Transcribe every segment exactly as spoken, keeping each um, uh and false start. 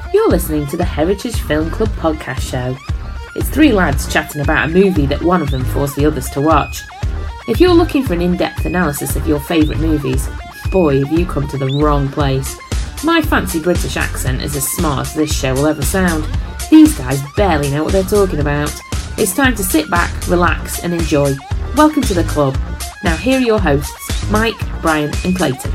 You're listening to the Heritage Film Club podcast show. It's three lads chatting about a movie that one of them forced the others to watch. If you're looking for an in-depth analysis of your favourite movies, boy, have you come to the wrong place. My fancy British accent is as smart as this show will ever sound. These guys barely know what they're talking about. It's time to sit back, relax and enjoy. Welcome to the club. Now here are your hosts, Mike, Brian and Clayton.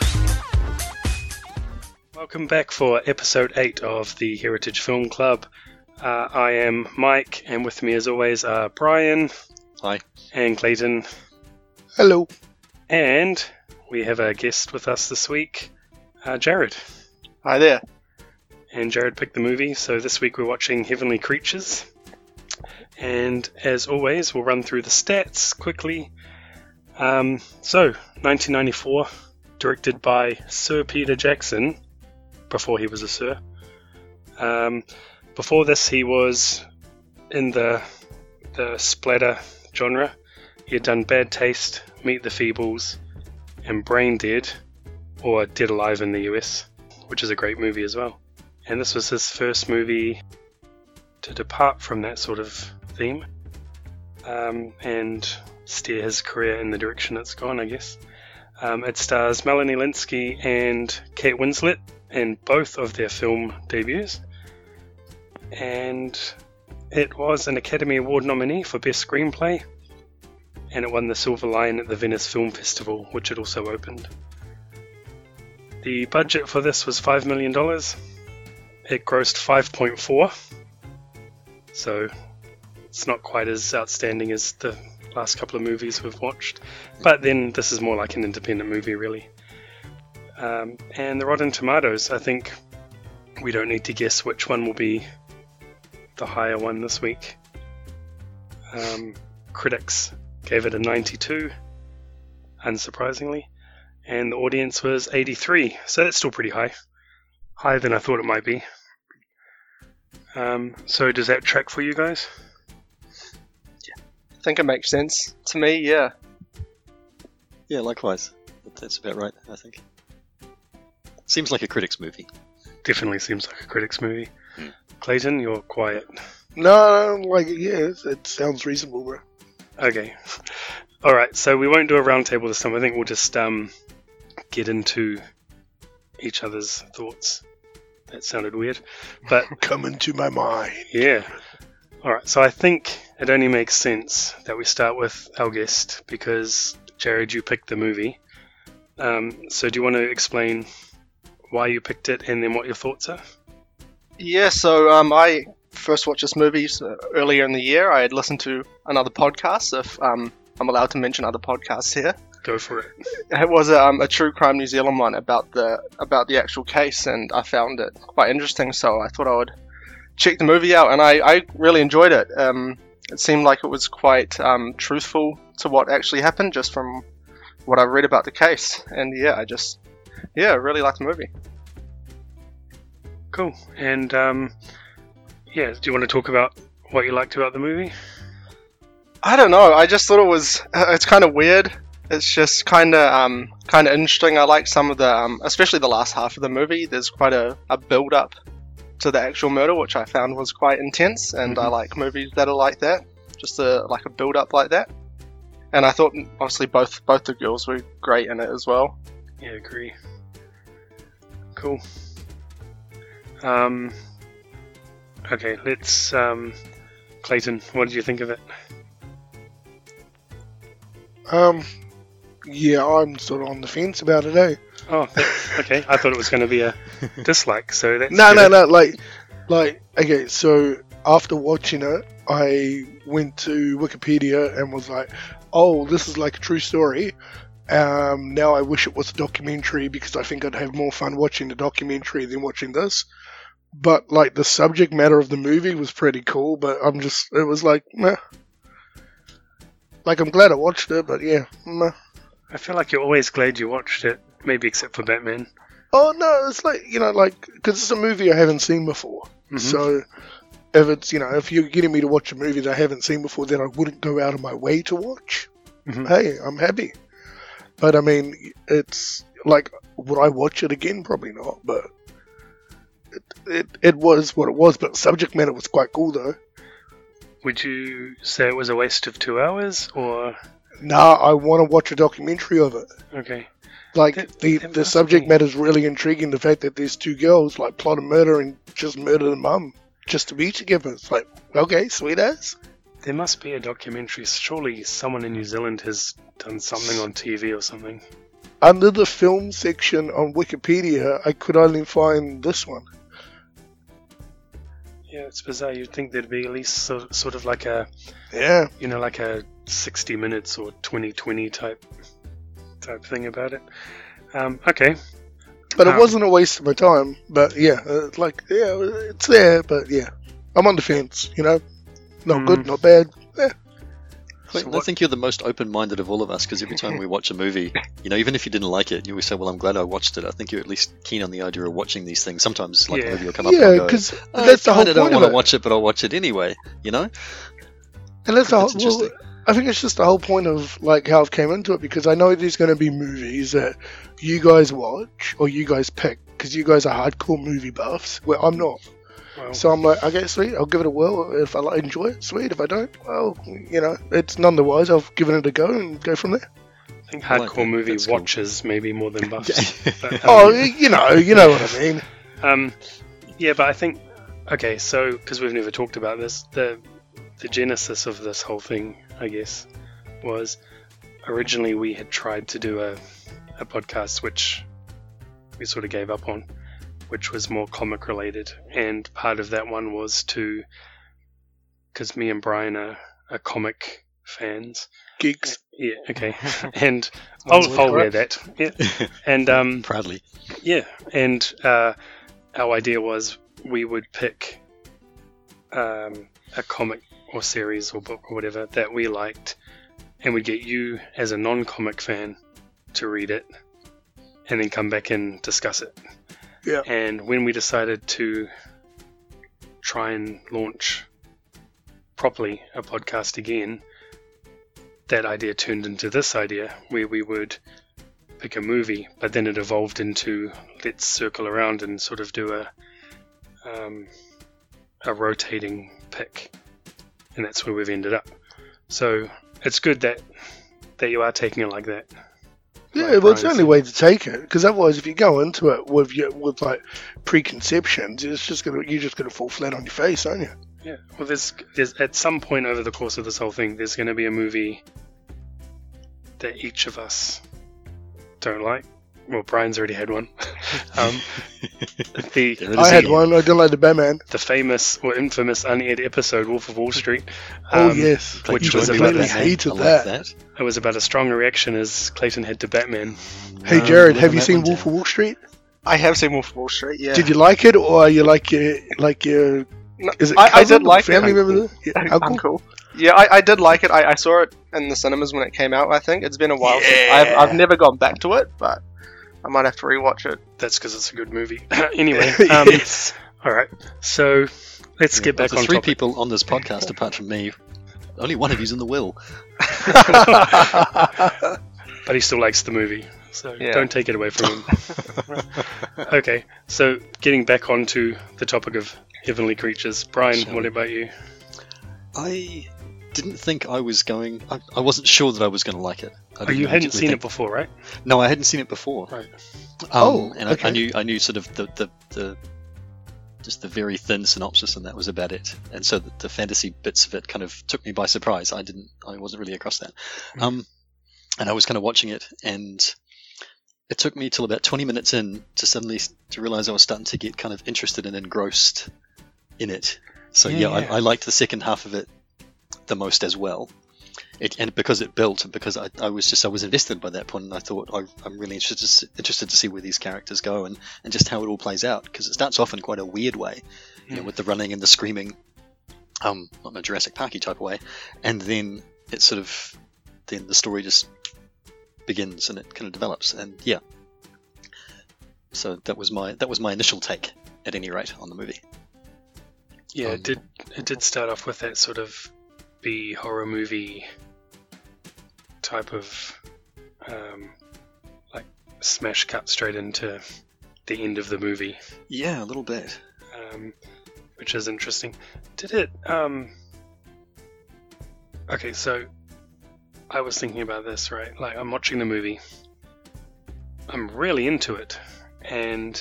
Welcome back for episode eight of the Heritage Film Club. Uh, I am Mike, and with me as always are Brian. Hi. And Clayton. Hello. And we have a guest with us this week, uh, Jared. Hi there. And Jared picked the movie, so this week we're watching Heavenly Creatures. And as always, we'll run through the stats quickly. Um, so, nineteen ninety-four, directed by Sir Peter Jackson, before he was a Sir. Um, before this, he was in the the splatter genre. He had done Bad Taste, Meet the Feebles, and Brain Dead, or Dead Alive in the U S, which is a great movie as well. And this was his first movie to depart from that sort of theme, um, and steer his career in the direction it's gone, I guess. Um, it stars Melanie Lynskey and Kate Winslet in both of their film debuts, and it was an Academy Award nominee for Best Screenplay, and it won the Silver Lion at the Venice Film Festival, which it also opened. The budget for this was five million dollars. It grossed five point four, so it's not quite as outstanding as the last couple of movies we've watched, but then this is more like an independent movie, really. Um, and the Rotten Tomatoes, I think we don't need to guess which one will be the higher one this week. Um, critics gave it a ninety-two, unsurprisingly, and the audience was eighty-three, so that's still pretty high. Higher than I thought it might be. Um, so does that track for you guys? I think it makes sense to me, yeah. Yeah, likewise. That's about right, I think. Seems like a critic's movie. Definitely seems like a critic's movie. Hmm. Clayton, you're quiet. No, like, yeah, it sounds reasonable, bro. Okay. Alright, so we won't do a round table this time. I think we'll just um, get into each other's thoughts. That sounded weird. But come into my mind. Yeah. Alright, so I think it only makes sense that we start with our guest, because, Jared, you picked the movie. Um, so do you want to explain why you picked it and then what your thoughts are? Yeah, so um, I first watched this movie earlier in the year. I had listened to another podcast, if um, I'm allowed to mention other podcasts here. Go for it. It was um, a True Crime New Zealand one about the about the actual case, and I found it quite interesting, so I thought I would check the movie out, and I, I really enjoyed it. Um, it seemed like it was quite um, truthful to what actually happened, just from what I read about the case. And yeah, I just, yeah, I really liked the movie. Cool. And um, yeah, do you want to talk about what you liked about the movie? I don't know. I just thought it was, it's kind of weird. It's just kind of um, kind of interesting. I like some of the, um, especially the last half of the movie. There's quite a, a build-up to the actual murder, which I found was quite intense, and mm-hmm. I like movies that are like that, just a, like a build-up like that. And I thought, obviously, both both the girls were great in it as well. Yeah, I agree. Cool. Um. Okay, let's. Um, Clayton, what did you think of it? Um. Yeah, I'm sort of on the fence about it, eh? Oh, okay. I thought it was going to be a dislike, so that's no, good. no, no. Like, like, okay. So after watching it, I went to Wikipedia and was like, "Oh, this is like a true story." Um, now I wish it was a documentary, because I think I'd have more fun watching the documentary than watching this. But like, the subject matter of the movie was pretty cool. But I'm just, it was like, meh. Like, I'm glad I watched it, but yeah, meh. I feel like you're always glad you watched it, maybe except for Batman. Oh, no, it's like, you know, like, because it's a movie I haven't seen before. Mm-hmm. So, if it's, you know, if you're getting me to watch a movie that I haven't seen before that I wouldn't go out of my way to watch, mm-hmm. hey, I'm happy. But, I mean, it's, like, would I watch it again? Probably not, but it, it, it was what it was, but the subject matter was quite cool though. Would you say it was a waste of two hours, or Nah, I want to watch a documentary of it. okay? Like, That- the, that the must subject be- matter is really intriguing. The fact that there's two girls, like, plot a murder and just murder the mum just to be together. It's like, okay, sweet as. There must be a documentary. Surely someone in New Zealand has done something on T V or something. Under the film section on Wikipedia, I could only find this one. Yeah, it's bizarre. You'd think there'd be at least so, sort of like a, Yeah. you know, like a sixty minutes or twenty twenty type type thing about it. Um, okay. But Um, it wasn't a waste of my time. But yeah, uh, like, yeah, it's there, but yeah. I'm on the fence, you know? Not Mm. good, not bad. Eh. Clayton, what- I think you're the most open-minded of all of us, because every time we watch a movie, you know, even if you didn't like it, you always say, well, I'm glad I watched it. I think you're at least keen on the idea of watching these things. Sometimes, like, Yeah. a movie will come up and Yeah, I'll go, because "Oh, that's the I whole kinda don't point of want to it. watch it, but I'll watch it anyway, you know? And that's the whole, That's interesting. well, I think it's just the whole point of like how I've came into it, because I know there's going to be movies that you guys watch or you guys pick, because you guys are hardcore movie buffs, where I'm not. Well, So I'm like, okay, sweet, I'll give it a whirl. If I like, enjoy it, sweet. If I don't, well, you know, it's none the wise. I've given it a go and go from there. I think I like hardcore that. movie That's cool. watchers maybe more than buffs. But, um, Oh, you know, you know what I mean. Um, yeah, but I think okay. So because we've never talked about this, the the genesis of this whole thing, I guess, was originally we had tried to do a a podcast which we sort of gave up on, which was more comic related, and part of that one was to because me and Brian are, are comic fans. Geeks. Yeah, okay, and One's I'll, I'll wear correct. that. Yeah, and um. Proudly. Yeah, and uh, our idea was we would pick um, a comic or series or book or whatever that we liked, and we'd get you as a non-comic fan to read it, and then come back and discuss it. Yeah. And when we decided to try and launch properly a podcast again, that idea turned into this idea where we would pick a movie, but then it evolved into let's circle around and sort of do a um, a rotating pick, and that's where we've ended up. So it's good that that you are taking it like that. Yeah, Like well, it's the Brian only said. way to take it, because otherwise, if you go into it with your, with like preconceptions, it's just gonna you're just gonna fall flat on your face, aren't you? Yeah. Well, there's there's at some point over the course of this whole thing, there's going to be a movie that each of us don't like. Well, Brian's already had one. um, the There it I is had again. one. I didn't like the Batman. the famous or infamous unaired episode Wolf of Wall Street. Oh um, yes, Clayton which you was joined about me with completely that. man. hated I like that. that. It was about as strong a reaction as Clayton had to Batman. Hey No, Jared, live have on you that seen one, Wolf Jared. of Wall Street? I have seen Wolf of Wall Street. Yeah. Did you like it, or are you like your like your No, is it I, I cousin did or like family it. member? Yeah, uncle. Uncle. Yeah, I, I did like it. I, I saw it in the cinemas when it came out. I think it's been a while. Since I've Yeah. I've never gone back to it, but I might have to rewatch it. That's because it's a good movie. Anyway, um, Yes. all right. So let's Yeah, get back of the on three topic. people on this podcast, apart from me, only one of you's in the will. But he still likes the movie, so Yeah. don't take it away from him. Okay, so getting back onto the topic of heavenly creatures, Brian, Shall what we? about you? I didn't think I was going. I, I wasn't sure that I was going to like it. I Oh, didn't you hadn't immediately seen think- it before, right? No, I hadn't seen it before. Right. Um, Oh, and I, okay. I knew I knew sort of the, the, the just the very thin synopsis, and that was about it. And so the, the fantasy bits of it kind of took me by surprise. I didn't. I wasn't really across that. Um, and I was kind of watching it, and it took me till about twenty minutes in to suddenly s- to realize I was starting to get kind of interested and engrossed in it. So Yeah, yeah, yeah. I, I liked the second half of it the most as well. It, and because it built, and because I, I was just I was invested by that point, and I thought I, I'm really interested to, see, interested to see where these characters go and, and just how it all plays out, because it starts off in quite a weird way, you know, Mm. with the running and the screaming, um, not in a Jurassic Parky type of way, and then it sort of then the story just begins and it kind of develops, and yeah. So that was my that was my initial take, at any rate, on the movie. Yeah, Um, it did. It did start off with that sort of B horror movie type of um, like smash cut straight into the end of the movie, Yeah, a little bit. um, which is interesting. Did it? Um, okay, so I was thinking about this, right? Like, I'm watching the movie, I'm really into it, and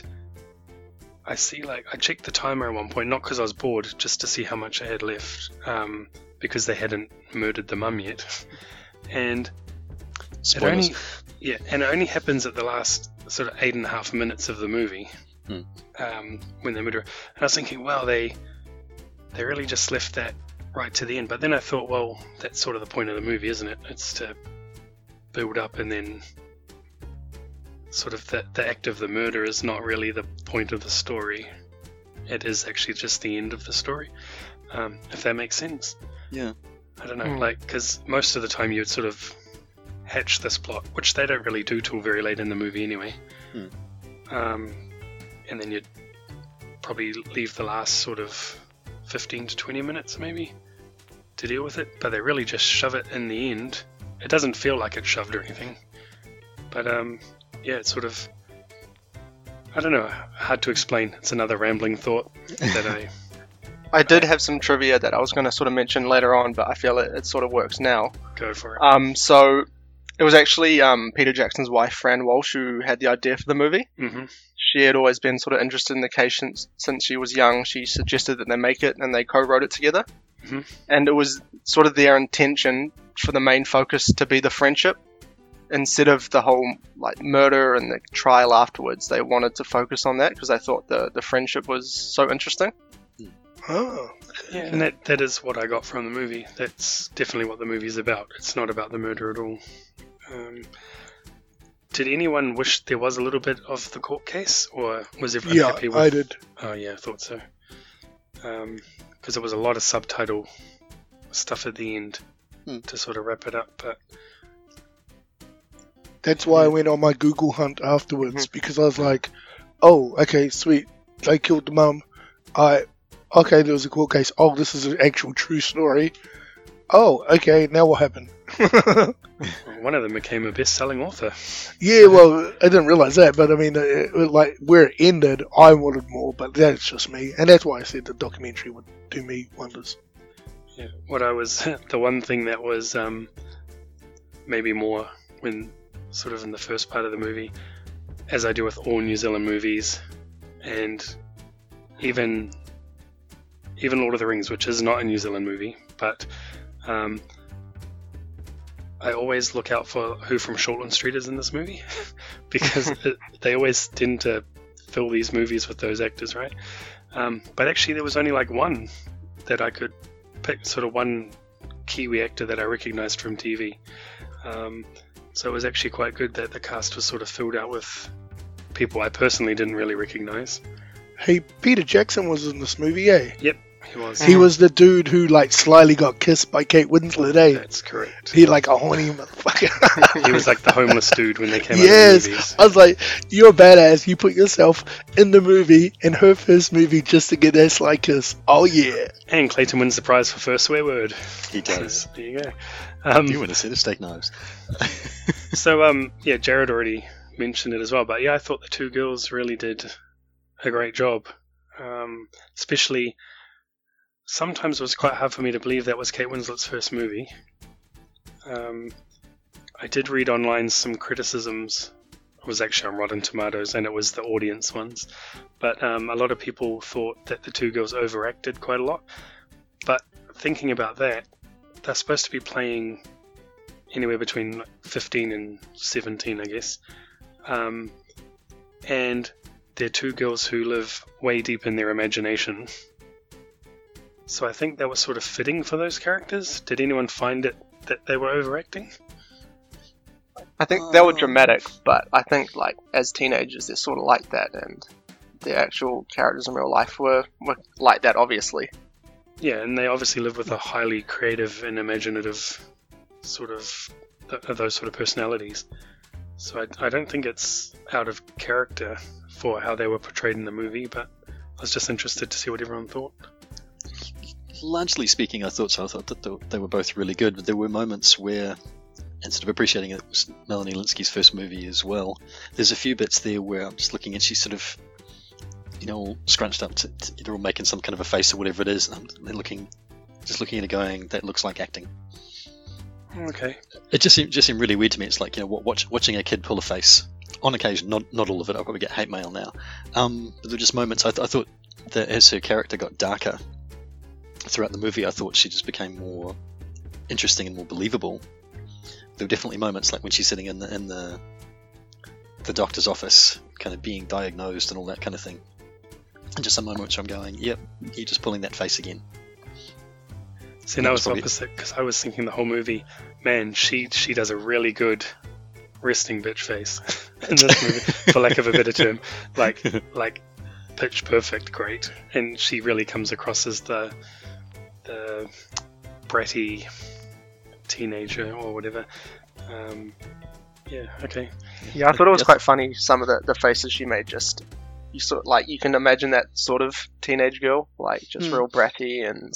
I see, like, I checked the timer at one point, not because I was bored, just to see how much I had left, um, because they hadn't murdered the mum yet, and Spoilers. it only, yeah, and it only happens at the last sort of eight and a half minutes of the movie, Hmm. um, when they murder her. And I was thinking, well, they they really just left that right to the end. But then I thought, well, that's sort of the point of the movie, isn't it? It's to build up, and then sort of the, the act of the murder is not really the point of the story. It is actually just the end of the story, um, if that makes sense. Yeah. I don't know, Hmm. like, because most of the time you would sort of hatch this plot, which they don't really do till very late in the movie anyway. Hmm. Um, and then you'd probably leave the last sort of fifteen to twenty minutes maybe to deal with it, but they really just shove it in the end. It doesn't feel like it's shoved or anything, but um, yeah, it's sort of, I don't know, hard to explain. It's another rambling thought that I I did have some trivia that I was going to sort of mention later on, but I feel it, it sort of works now. go for it. Um, so it was actually um, Peter Jackson's wife, Fran Walsh, who had the idea for the movie. hmm She had always been sort of interested in the case since, since she was young. She suggested that they make it, and they co-wrote it together. Mhm. And it was sort of their intention for the main focus to be the friendship, instead of the whole like murder and the trial afterwards. They wanted to focus on that because they thought the the friendship was so interesting. Oh, Yeah, and that, that is what I got from the movie. That's definitely what the movie's about. It's not about the murder at all. Um, did anyone wish there was a little bit of the court case, or was everyone yeah, happy with? I did. Oh yeah, I thought so. Because there was a lot of subtitle stuff at the end Hmm. to sort of wrap it up. But That's why I went on my Google hunt afterwards, because I was like, oh, okay, sweet. They killed the mum. I, okay, there was a court case. Oh, this is an actual true story. Oh, okay, now what happened? one of them became a best-selling author. Yeah, well, I didn't realize that, but I mean, it, it, like where it ended, I wanted more, but that's just me, and that's why I said the documentary would do me wonders. Yeah, what I was the one thing that was um, maybe more when sort of in the first part of the movie, as I do with all New Zealand movies, and even even Lord of the Rings, which is not a New Zealand movie, but um, I always look out for who from Shortland Street is in this movie because it, they always tend to fill these movies with those actors, right? Um, but actually, there was only like one that I could pick, sort of one Kiwi actor that I recognised from T V. Um, so it was actually quite good that the cast was sort of filled out with people I personally didn't really recognise. Hey, Peter Jackson was in this movie, eh? Yep, he was. He was the dude who like slyly got kissed by Kate Winslet, eh? That's correct. He like a horny motherfucker. He was like the homeless dude when they came Yes, out of the movies. I was like, you're a badass. You put yourself in the movie, in her first movie, just to get that sly kiss. Oh yeah. And Clayton wins the prize for first swear word. He does. There you go. Um, You win a set of steak knives. So, um, yeah, Jared already mentioned it as well, but yeah, I thought the two girls really did a great job. Um, especially, sometimes it was quite hard for me to believe that was Kate Winslet's first movie. Um, I did read online some criticisms. It was actually on Rotten Tomatoes, and it was the audience ones. But um, a lot of people thought that the two girls overacted quite a lot. But thinking about that, they're supposed to be playing anywhere between like fifteen and seventeen, I guess. Um, and they're two girls who live way deep in their imagination. So I think that was sort of fitting for those characters. Did anyone find it that they were overacting? I think they were dramatic, but I think like as teenagers they're sort of like that, and the actual characters in real life were, were like that, obviously. Yeah, and they obviously live with a highly creative and imaginative sort of th- those sort of personalities. So I, I don't think it's out of character for how they were portrayed in the movie, but I was just interested to see what everyone thought. Largely speaking, I thought so. I thought that they- they were both really good, but there were moments where and sort of appreciating it was Melanie Linsky's first movie as well. There's a few bits there where I'm just looking and she's sort of, you know, all scrunched up to, to they're all making some kind of a face or whatever it is, and I'm looking, just looking at it going, that looks like acting. Okay. It just seemed just seemed really weird to me. It's like, you know, watch, watching a kid pull a face on occasion, not not all of it. I'll probably get hate mail now. Um, but there were just moments. I, th- I thought that as her character got darker throughout the movie, I thought she just became more interesting and more believable. There were definitely moments like when she's sitting in the in the the doctor's office, kind of being diagnosed and all that kind of thing. And just some moments where I'm going, yep, you're just pulling that face again. See, that was opposite, because I was thinking the whole movie, man, she she does a really good resting bitch face in this movie, for lack of a better term. Like, like pitch perfect, great. And she really comes across as the the bratty teenager or whatever. Um, yeah, okay. Yeah, I thought it was Yes. quite funny, some of the, the faces she made. Just, you sort like, you can imagine that sort of teenage girl, like, just Hmm. real bratty and...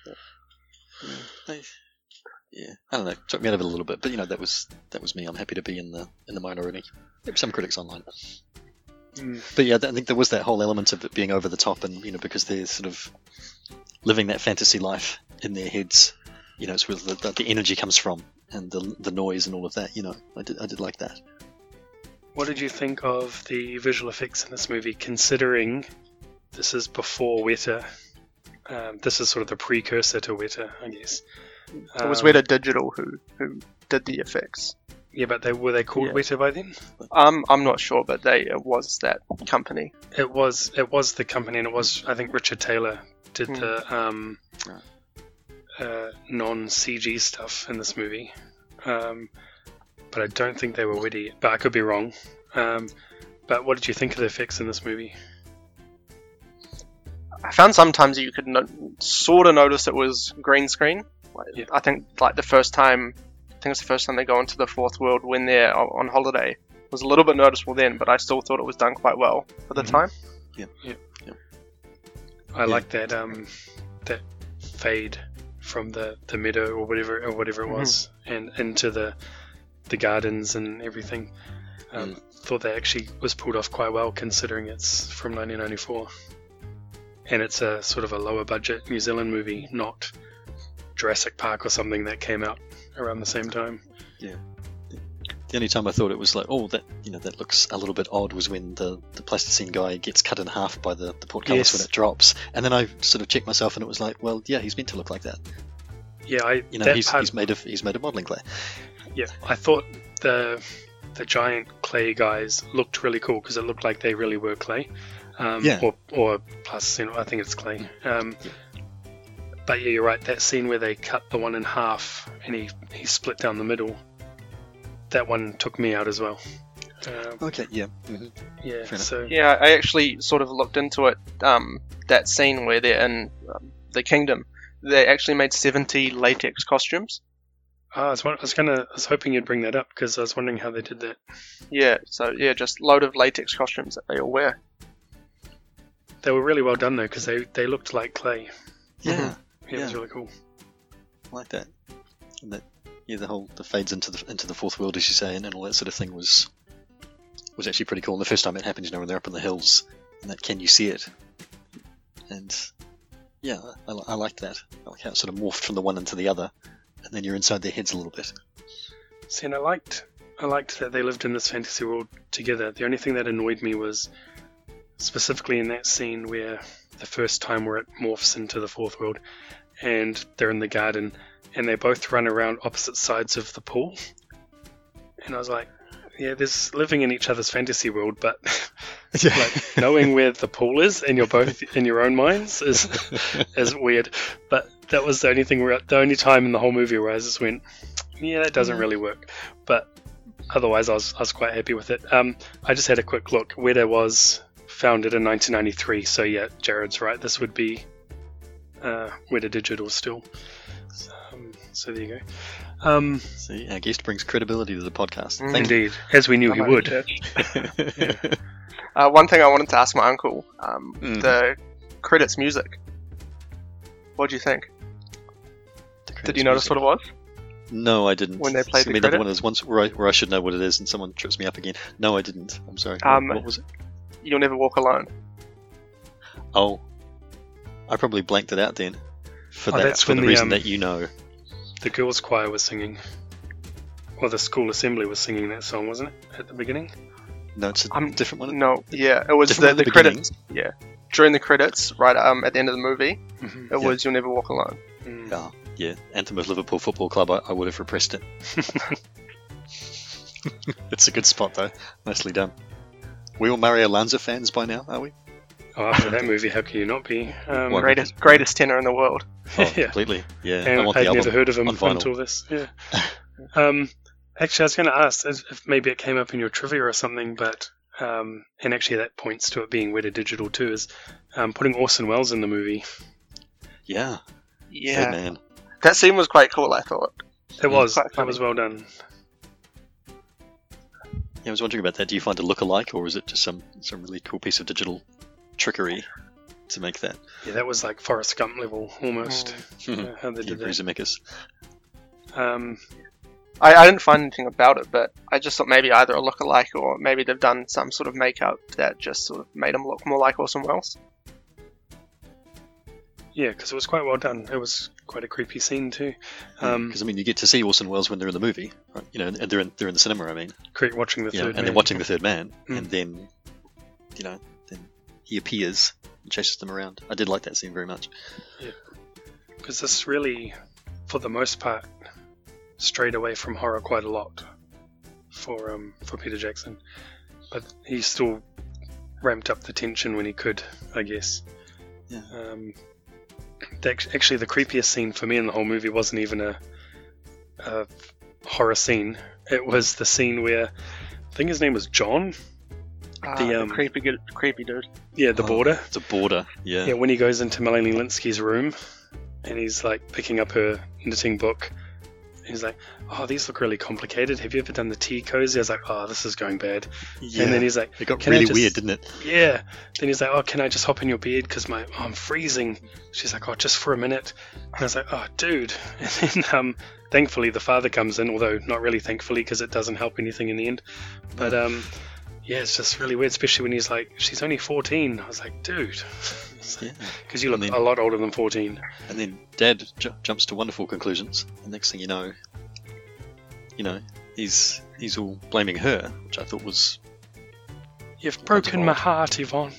I, yeah, I don't know. Took me out of it a little bit, but you know that was that was me. I'm happy to be in the in the minority. There were some critics online, Mm. but yeah, I think there was that whole element of it being over the top, and you know because they're sort of living that fantasy life in their heads. You know, it's where the, the, the energy comes from, and the the noise and all of that. You know, I did I did like that. What did you think of the visual effects in this movie, considering this is before Weta? Um, this is sort of the precursor to Weta, I guess. It was Um, Weta Digital who, who did the effects. Yeah, but they were they called Yeah. Weta by then? Um, I'm not sure, but they it was that company. It was it was the company, and it was I think Richard Taylor did Hmm. the um, Right. uh, non-C G stuff in this movie, um, but I don't think they were witty. But I could be wrong. Um, but what did you think of the effects in this movie? I found sometimes you could no- sort of notice it was green screen. Like, Yeah. I think like the first time, I think it's the first time they go into the fourth world when they're o- on holiday. It was a little bit noticeable then, but I still thought it was done quite well for the Mhm. time. I like that um, that fade from the, the meadow or whatever or whatever it was, and into the the gardens and everything. Um, Thought that actually was pulled off quite well, considering it's from nineteen ninety-four, and it's a sort of a lower budget New Zealand movie, not Jurassic Park or something that came out around the same time. The only time I thought it was like, oh, that you know that looks a little bit odd was when the, the plasticine guy gets cut in half by the, the portcullis Yes. when it drops, and then I sort of checked myself and it was like, well, yeah, he's meant to look like that. Yeah, I You know, that he's, part, he's made of he's made of modelling clay. yeah, I thought the the giant clay guys looked really cool because it looked like they really were clay, um, Yeah. or or plasticine. I think it's clay. Um, Yeah. But yeah, you're right. That scene where they cut the one in half and he he split down the middle. That one took me out as well. Um, Okay, yeah. Mm-hmm. yeah, Fair enough. so Yeah, I actually sort of looked into it. Um, that scene where they're in um, the kingdom, they actually made seventy latex costumes. ah, I was, won- I was gonna, I was hoping you'd bring that up because I was wondering how they did that. Yeah, so yeah, just load of latex costumes that they all wear. They were really well done though because they they looked like clay. Yeah, Yeah, it was Yeah. really cool. I like that. And that, yeah, the whole the fades into the into the fourth world, as you say, and, and all that sort of thing was was actually pretty cool. And the first time it happened, you know, when they're up in the hills, and that can you see it? And yeah, I, I liked that. I like how it sort of morphed from the one into the other, and then you're inside their heads a little bit. See, and I liked, I liked that they lived in this fantasy world together. The only thing that annoyed me was specifically in that scene where the first time where it morphs into the fourth world, and they're in the garden, and they both run around opposite sides of the pool. And I was like, yeah, there's living in each other's fantasy world, but like knowing where the pool is and you're both in your own minds is is weird. But that was the only thing where the only time in the whole movie where I just went, yeah, that doesn't really work. But otherwise, I was I was quite happy with it. Um, I just had a quick look. Weta was founded in nineteen ninety-three, so yeah, Jared's right. This would be uh, Weta Digital still. So, um, so there you go. Um, See, our guest brings credibility to the podcast. Mm. Thank indeed, as we knew I'm he at would. church. Uh, one thing I wanted to ask my uncle, um, Mm. the credits music. What do you think? Did you notice what it was? No, I didn't. When they played It's the gonna be another credits? one of those ones where I, where I should know what it is and someone trips me up again. No, I didn't. I'm sorry. Um, what, what was it? You'll Never Walk Alone. Oh, I probably blanked it out then. For Oh, that, that's for when the the, reason um, that you know. The girls' choir was singing. Well, the school assembly was singing that song, wasn't it, at the beginning? No, it's a I'm- different one. No, yeah, it was Different the, one at the, the credits. Yeah, during the credits, right um, at the end of the movie, Mm-hmm. it was You'll Never Walk Alone. Mm. Oh, yeah. Anthem of Liverpool Football Club. I, I would have repressed it. It's a good spot though. Nicely done. We all Mario Lanza fans by now, are we? Oh, after that movie, how can you not be? Um, Well, Greatest greatest tenor in the world. Oh, Yeah. completely. Yeah. I and want the I'd album never heard of him on vinyl. until this. Yeah. um, actually, I was going to ask if if maybe it came up in your trivia or something, but um, and actually that points to it being Weta Digital too, is um, putting Orson Welles in the movie. Yeah. Yeah, Good man. that scene was quite cool. I thought. It was. quite That was well done. Yeah, I was wondering about that. Do you find it look alike, or is it just some some really cool piece of digital trickery to make that? Yeah, that was like Forrest Gump level almost. uh, how they Yeah, did that. Zemeckis. Um, I, I didn't find anything about it, but I just thought maybe either a look-alike or maybe they've done some sort of makeup that just sort of made him look more like Orson Welles. yeah, because it was quite well done. It was quite a creepy scene too. Um, Because I mean, you get to see Orson Welles when they're in the movie, right? You know, and they're in they're in the cinema. I mean, great watching the you know, third and man. then watching the third man, Mm. and then, you know, then he appears and chases them around. I did like that scene very much. Because this really, for the most part, strayed away from horror quite a lot for um for Peter Jackson, but he still ramped up the tension when he could, I guess. Yeah. Um, the, actually, the creepiest scene for me in the whole movie wasn't even a, a horror scene. It was the scene where I think his name was John. Ah, The, the um, creepy, good, creepy dude. Yeah, the Oh, border. It's a border. Yeah. Yeah, when he goes into Melanie Linsky's room and he's like picking up her knitting book, he's like, "Oh, these look really complicated. Have you ever done the tea cozy?" I was like, "Oh, this is going bad." Yeah. And then he's like, It got "Can I really just-" weird, didn't it? "Yeah." Then he's like, "Oh, can I just hop in your bed because my oh, I'm freezing?" She's like, "Oh, just for a minute." And I was like, "Oh, dude." And then um, thankfully the father comes in, although not really thankfully because it doesn't help anything in the end. But um, yeah, it's just really weird, especially when he's like, "She's only fourteen." I was like, "Dude." Yeah. Because you look And then- a lot older than fourteen. And then Dad ju- jumps to wonderful conclusions. And next thing you know, you know, he's he's all blaming her, which I thought was You've broken my odd. heart, Yvonne.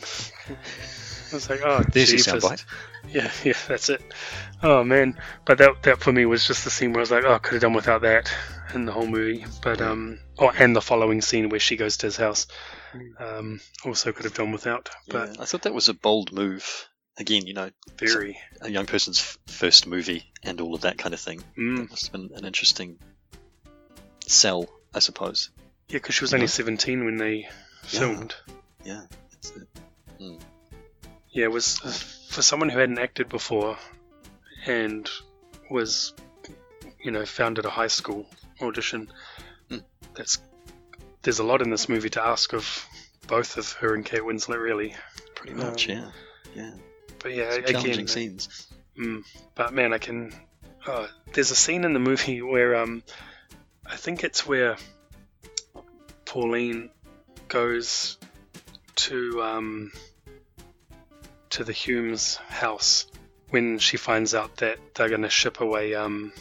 I was like, oh, there's your jeepers. soundbite. Yeah, yeah, that's it. Oh man, but that that for me was just the scene where I was like, oh, I could have done without that in the whole movie. But um, oh, and the following scene where she goes to his house, um, also could have done without. But Yeah, I thought that was a bold move. Again, you know, very, a young person's f- first movie and all of that kind of thing. mm. That must have been an interesting sell, I suppose. yeah, because she was Yeah. only seventeen when they filmed. Yeah. It's a, Yeah, it was for someone who hadn't acted before and was, you know, found at a high school audition. Mm. That's there's a lot in this movie to ask of both of her and Kate Winslet, really. pretty much, Um, yeah. Yeah. But yeah, Some challenging again, scenes. mm, but man, I can. Uh, there's a scene in the movie where um, I think it's where Pauline goes to um, to the Humes' house when she finds out that they're going to ship away um,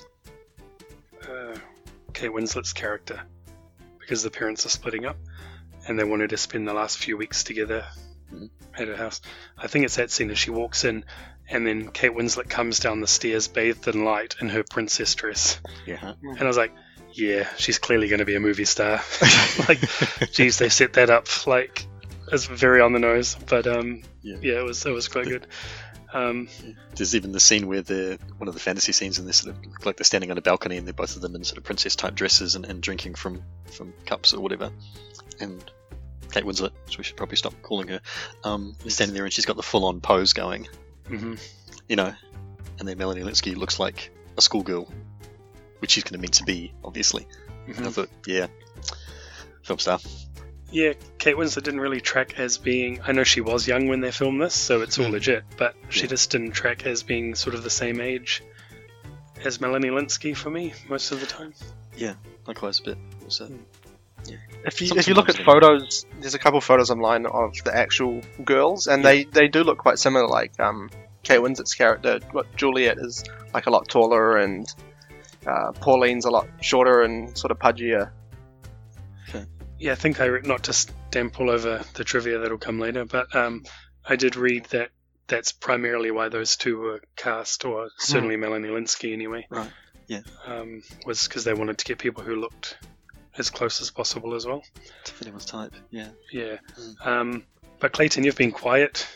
uh, Kate Winslet's character because the parents are splitting up and they wanted to spend the last few weeks together Mhm. at her house. I think it's that scene as she walks in and then Kate Winslet comes down the stairs bathed in light in her princess dress. Yeah. And I was like, yeah, she's clearly going to be a movie star. Like, geez, they set that up like it's very on the nose. But um, Yeah. yeah, it was it was quite good. Um, There's even the scene where they're one of the fantasy scenes, and they sort of look like they're standing on a balcony, and they're both of them in sort of princess type dresses and, and drinking from, from cups or whatever. And Kate Winslet, which we should probably stop calling her, um, is standing there, and she's got the full on pose going, mhm. you know. And then Melanie Linsky looks like a schoolgirl, which she's going to meant to be, obviously. And I Mhm. thought, yeah, film star. Yeah, Kate Winslet didn't really track as being. I know she was young when they filmed this, so it's all Mm. legit. But she Yeah. just didn't track as being sort of the same age as Melanie Linsky for me most of the time. Likewise, a bit. It was, uh, If you Some- if you look at sometimes photos, there's a couple photos online of the actual girls, and Yeah. they, they do look quite similar. Like um, Kate Winslet's character, what Juliet is like a lot taller, and uh, Pauline's a lot shorter and sort of pudgier. Yeah, I think I re- not to stamp all over the trivia that'll come later, but um, I did read that that's primarily why those two were cast, or certainly Melanie Linsky anyway. Right, yeah. Um, was because they wanted to get people who looked as close as possible as well. to fit in with type. Yeah. Yeah. Mm. Um, but Clayton, you've been quiet.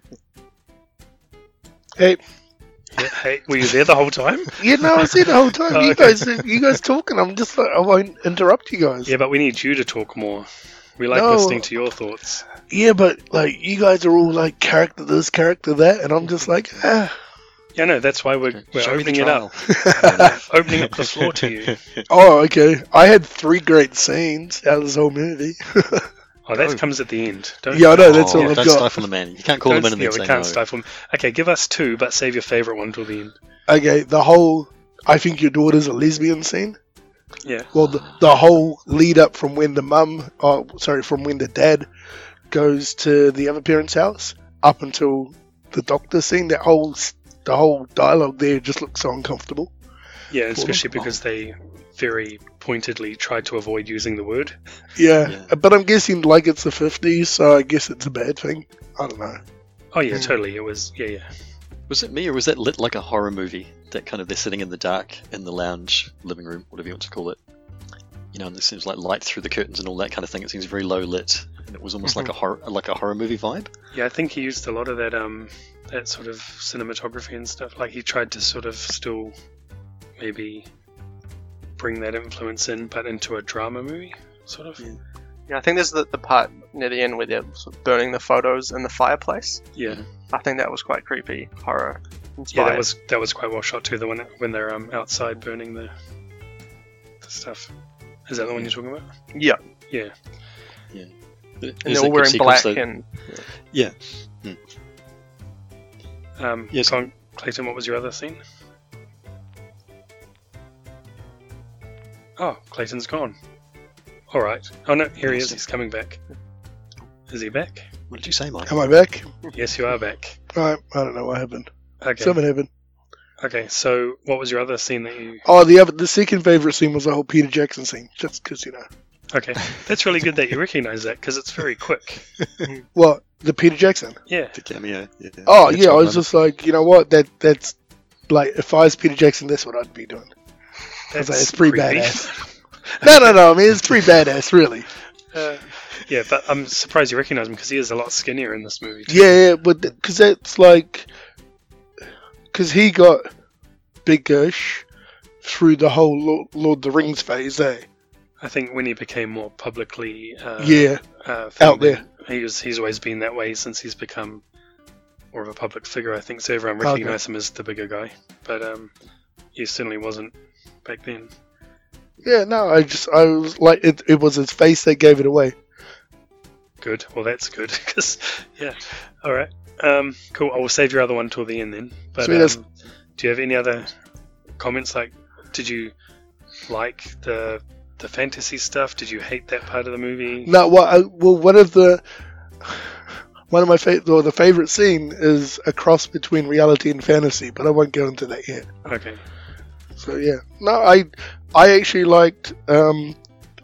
Hey, Yeah, hey, were you there the whole time? yeah, no, I was there the whole time. Oh, you okay. guys, you guys talking. I'm just like, I won't interrupt you guys. Yeah, but we need you to talk more. We like No. listening to your thoughts. Yeah, but like you guys are all like character this, character that, and I'm just like, ah. Yeah, no, that's why we're, Okay. we're Show me the opening it up. trial. Opening up the floor to you. Oh, okay. I had three great scenes out of this whole movie. Oh, that Oh. comes at the end. Don't, Yeah, I know, that's Oh, all I've don't got. stifle the man. You can't call don't, him in and yeah, then we say can't no. stifle them. Okay, give us two, but save your favourite one till the end. Okay, the whole I think your daughter's a lesbian scene. Yeah. Well, the, the whole lead up from when the mum, oh, sorry, from when the dad goes to the other parent's house up until the doctor scene, that whole s- the whole dialogue there just looks so uncomfortable. Yeah, especially because they very pointedly tried to avoid using the word. Yeah, Yeah. but I'm guessing like it's the fifties, so I guess it's a bad thing. I don't know. Oh, yeah, Hmm. totally. It was, yeah, yeah. Was it me, or was that lit like a horror movie? That kind of they're sitting in the dark in the lounge, living room, whatever you want to call it. You know, and there seems like light through the curtains and all that kind of thing. It seems very low lit, and it was almost like a horror, like a horror movie vibe. Yeah, I think he used a lot of that, um, that sort of cinematography and stuff. Like, he tried to sort of still maybe bring that influence in, but into a drama movie, sort of. Yeah. Yeah, I think there's the, the part near the end where they're sort of burning the photos in the fireplace. Yeah. I think that was quite creepy, horror Yeah, inspired. that was that was quite well shot too. The one when they're um outside burning the the stuff. Is that the one you're talking about? Yeah, Yeah. But and there's they're that all good wearing sequence black that- and yeah. Um, Yes. Con- Clayton, what was your other scene? Oh, Clayton's gone. All right. Oh no, here he is. He's coming back. Is he back? What did you say, Mike? Am I back? Yes, you are back. Right, I don't know what happened. Okay. Something happened. Okay. So, what was your other scene that you? Oh, the other, the second favorite scene was the whole Peter Jackson scene, just because you know. Okay, that's really good that you recognise that because it's very quick. What, the Peter Jackson? Yeah. The cameo. Yeah. Oh That's yeah, I what was I'm- just like, you know what? That that's like, if I was Peter Jackson, that's what I'd be doing. That's like, it's pretty creepy. badass. No, no, no. I mean, it's pretty badass, really. Uh, yeah, but I'm surprised you recognise him because he is a lot skinnier in this movie. Too. Yeah, yeah, but because that's like, because he got biggish through the whole Lord, Lord of the Rings phase, eh? I think when he became more publicly uh, Yeah, uh, out thing, there. he was he's always been that way since he's become more of a public figure. I think so. Everyone Okay. recognised him as the bigger guy, but um, he certainly wasn't back then. Yeah, no, I just, I was like, it, it was his face that gave it away. Good. Well, that's good because yeah. All right. Um, cool. I will save your other one till the end then. But Sweet as- um, do you have any other comments? Like, did you like the the fantasy stuff? Did you hate that part of the movie? No, well, I, well, one of the, one of my favorite, or the favorite scene is a cross between reality and fantasy, but I won't go into that yet. Okay. So yeah, no, I, I actually liked, um,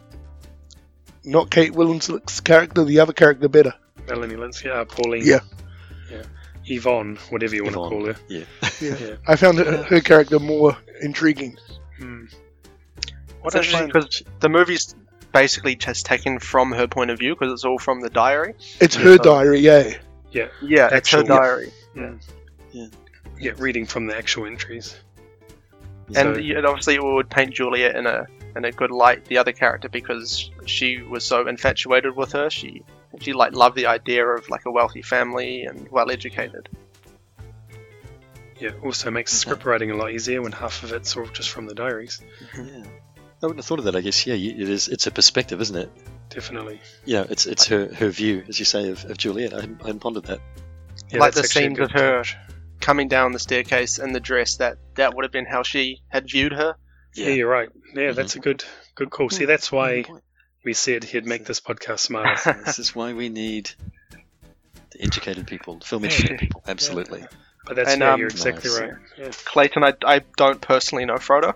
not Kate Winslet's character, the other character better. Melanie Linsky, uh, Pauline. Yeah. Yeah. Yvonne, whatever you want Yvonne. to call her. Yeah. Yeah, Yeah. I found her, her character more intriguing. Hmm. It's What I interesting find, because the movie's basically just taken from her point of view because it's all from the diary. It's Yeah. her diary, yeah. Yeah, it's Actual- her diary. yeah, reading from the actual entries. And So- it obviously would paint Juliet in a in a good light, the other character, because she was so infatuated with her. She she like loved the idea of like a wealthy family and well educated. Yeah, also makes script writing a lot easier when half of it's all just from the diaries. Yeah. I wouldn't have thought of that. I guess. Yeah. you- It is. It's a perspective, isn't it? Definitely. Yeah. It's it's her her view, as you say, of, of Juliet. I hadn't, I hadn't pondered that. Yeah, Like that's the actually a scenes good of her- touch. coming down the staircase in the dress, that that would have been how she had viewed her. Yeah, you're right. Yeah, that's a good good call. See, that's why we said he'd make this podcast smarter. This is why we need the educated people, the film educated people. Absolutely. But that's And, yeah, um, you're exactly Nice. right. Yeah. Clayton, I, I don't personally know Frodo.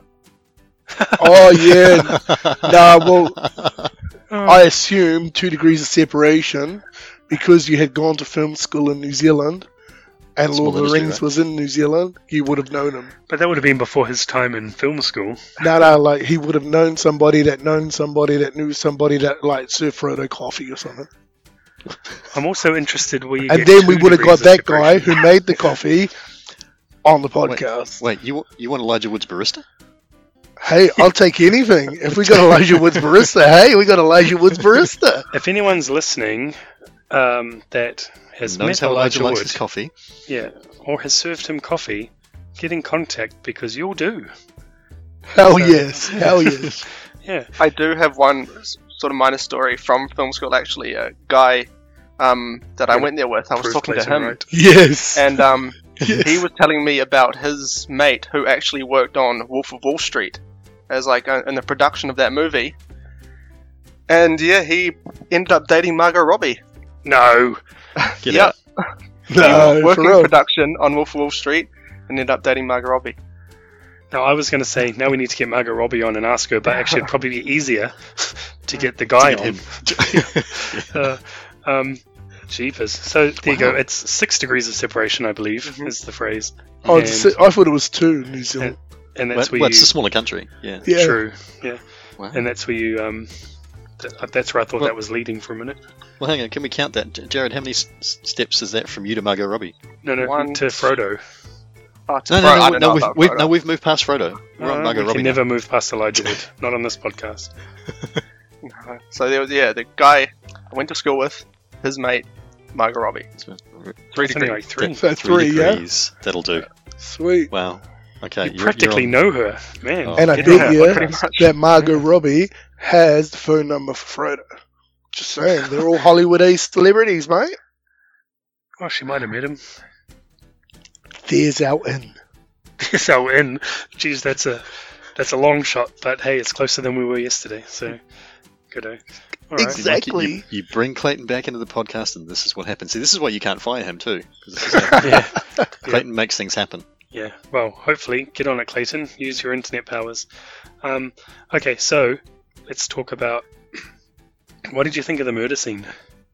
Oh yeah. Nah, well, I assume two degrees of separation because you had gone to film school in New Zealand and Small Lord of the industry, Rings right? was in New Zealand. You would have known him. But that would have been before his time in film school. No, no, like he would have known somebody that known somebody that knew somebody that like served Frodo coffee or something. I'm also interested where you And get then two we would have degrees got of that guy separation. who made the coffee on the podcast. Wait, you you want Elijah Wood's barista? Hey, I'll take anything. If we got Elijah Wood's barista, hey, we got Elijah Wood's barista. If anyone's listening um, that has Knows met how Elijah Elijah likes Wood, his coffee. yeah, or has served him coffee, get in contact because you'll do. Hell yes, hell yes. Yeah. I do have one s- sort of minor story from film school, actually. A guy um, that I Gonna went there with, I was Proof talking to Clayton, him, right? Yes. and um, yes. he was telling me about his mate who actually worked on Wolf of Wall Street as like uh, in the production of that movie. And yeah, he ended up dating Margot Robbie. No. Get Yep. out. He was No, for working real. production on Wolf of Wall Street and ended up dating Margot Robbie. Now, I was going to say, now we need to get Margot Robbie on and ask her, but actually it'd probably be easier to get the guy To on. get uh, um, jeepers. So there you go. Wow. It's six degrees of separation, I believe, Mhm. is the phrase. Oh, and, it's- I thought it was two New Zealand. and Well, that's where well, you... it's a smaller country. Yeah. Yeah. True, yeah. Wow. And that's where you... Um, th- that's where I thought Well- that was leading for a minute. Well, hang on. Can we count that, J- Jared? How many s- s- steps is that from you to Margot Robbie? Uh, No, no, One- to Frodo. Oh, to No, Fro- I no, no, don't no. know We've, about we've, Frodo. no, we've moved past Frodo. We're on Uh, Margot we Robbie. can now. never move past Elijah Wood. Not on this podcast. No. So there was, yeah, the guy I went to school with, his mate, Margot Robbie. So, Three It's only degrees. like three. So three, yeah. degrees. That'll do. Sweet. Wow. Okay. You you're- practically you're on- know her, man. Oh. And I Get bet on you that pretty podcast. much. that Margot Robbie has the phone number for Frodo. Just saying, they're all Hollywood ace celebrities, mate. Oh, she might have met him. There's our in. So in, geez, that's a that's a long shot, but hey, it's closer than we were yesterday. So good. eh? All right. Exactly. You, you bring Clayton back into the podcast, and this is what happens. See, this is why you can't fire him too. 'cause this is how Yeah, Clayton makes things happen. yeah. Well, hopefully, get on it, Clayton. Use your internet powers. Um, okay, so let's talk about what did you think of the murder scene?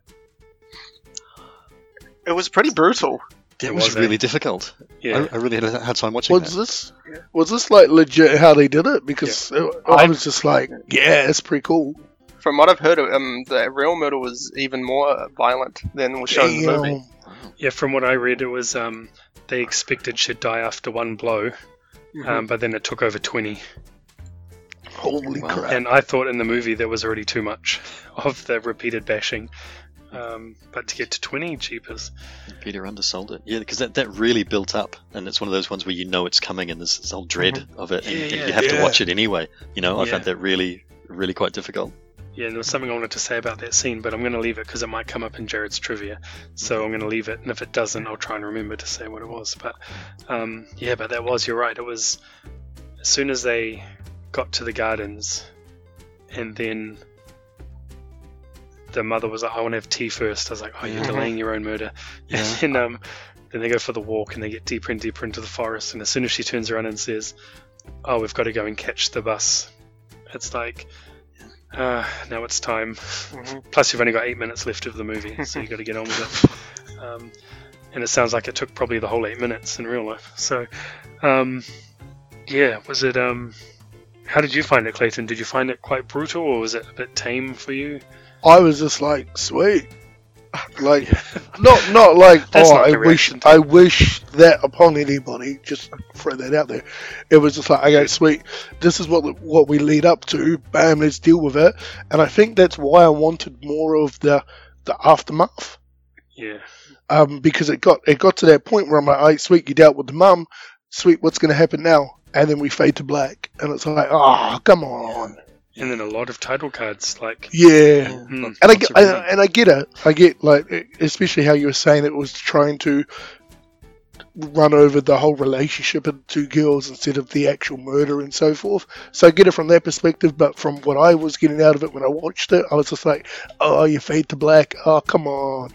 It was pretty brutal. It It was was, really eh? difficult. Yeah, I, I really had a hard time watching Was that. this was this like legit how they did it? Because it- I I've- was just like, yeah, it's pretty cool. From what I've heard, um, the real murder was even more violent than was shown in the movie. Damn. yeah. From what I read, it was um, they expected she'd die after one blow, Mhm. um, but then it took over twenty. Holy Wow. crap. And I thought in the movie there was already too much of the repeated bashing. Um, but to get to twenty, jeepers. Peter undersold it. Yeah, because that, that really built up, and it's one of those ones where you know it's coming, and there's this whole dread of it, and, Yeah, and yeah. you have to Yeah. watch it anyway. You know, I Yeah. found that really, really quite difficult. Yeah, and there was something I wanted to say about that scene, but I'm going to leave it because it might come up in Jared's trivia. So I'm going to leave it, and if it doesn't, I'll try and remember to say what it was. But um, yeah, but that was, you're right. It was as soon as they got to the gardens, and then the mother was like, I want to have tea first. I was like, oh, you're Mhm. delaying your own murder. Yeah. And then, um, then they go for the walk, and they get deeper and deeper into the forest. And as soon as she turns around and says, oh, we've got to go and catch the bus, it's like, uh, now it's time. Mhm. Plus, you've only got eight minutes left of the movie, so you've got to get on with it. Um, and it sounds like it took probably the whole eight minutes in real life. So, um, yeah, was it? Um, how did you find it, Clayton? Did you find it quite brutal, or was it a bit tame for you? I was just like, sweet. Like, not not like, That's oh, not I the wish reaction to I wish that upon anybody. Just throw that out there. It was just like, okay, sweet. This is what what we lead up to. Bam, let's deal with it. And I think that's why I wanted more of the the aftermath. Yeah, Um, because it got it got to that point where I'm like, hey, sweet, you dealt with the mum. Sweet, what's going to happen now? And then we fade to black, and it's like, oh, come on. and then a lot of title cards, like, Yeah. hmm, And I, Lots get, of I, reading. and I get it. I get, like, especially how you were saying it was trying to run over the whole relationship of the two girls instead of the actual murder and so forth. So I get it from that perspective, but from what I was getting out of it when I watched it, I was just like, oh, you fade to black. Oh, come on.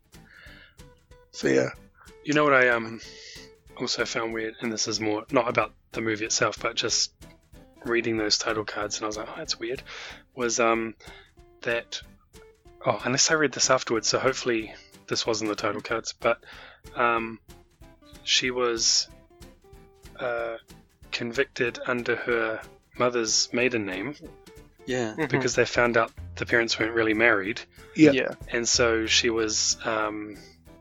So yeah. You know what I um also found weird, and this is more not about the movie itself, but just reading those title cards, and I was like, oh, that's weird, was um that, oh, unless I read this afterwards, so hopefully this wasn't the title cards, but um, she was uh, convicted under her mother's maiden name Yeah. Mhm. because they found out the parents weren't really married, Yeah. Yeah. and so she was um,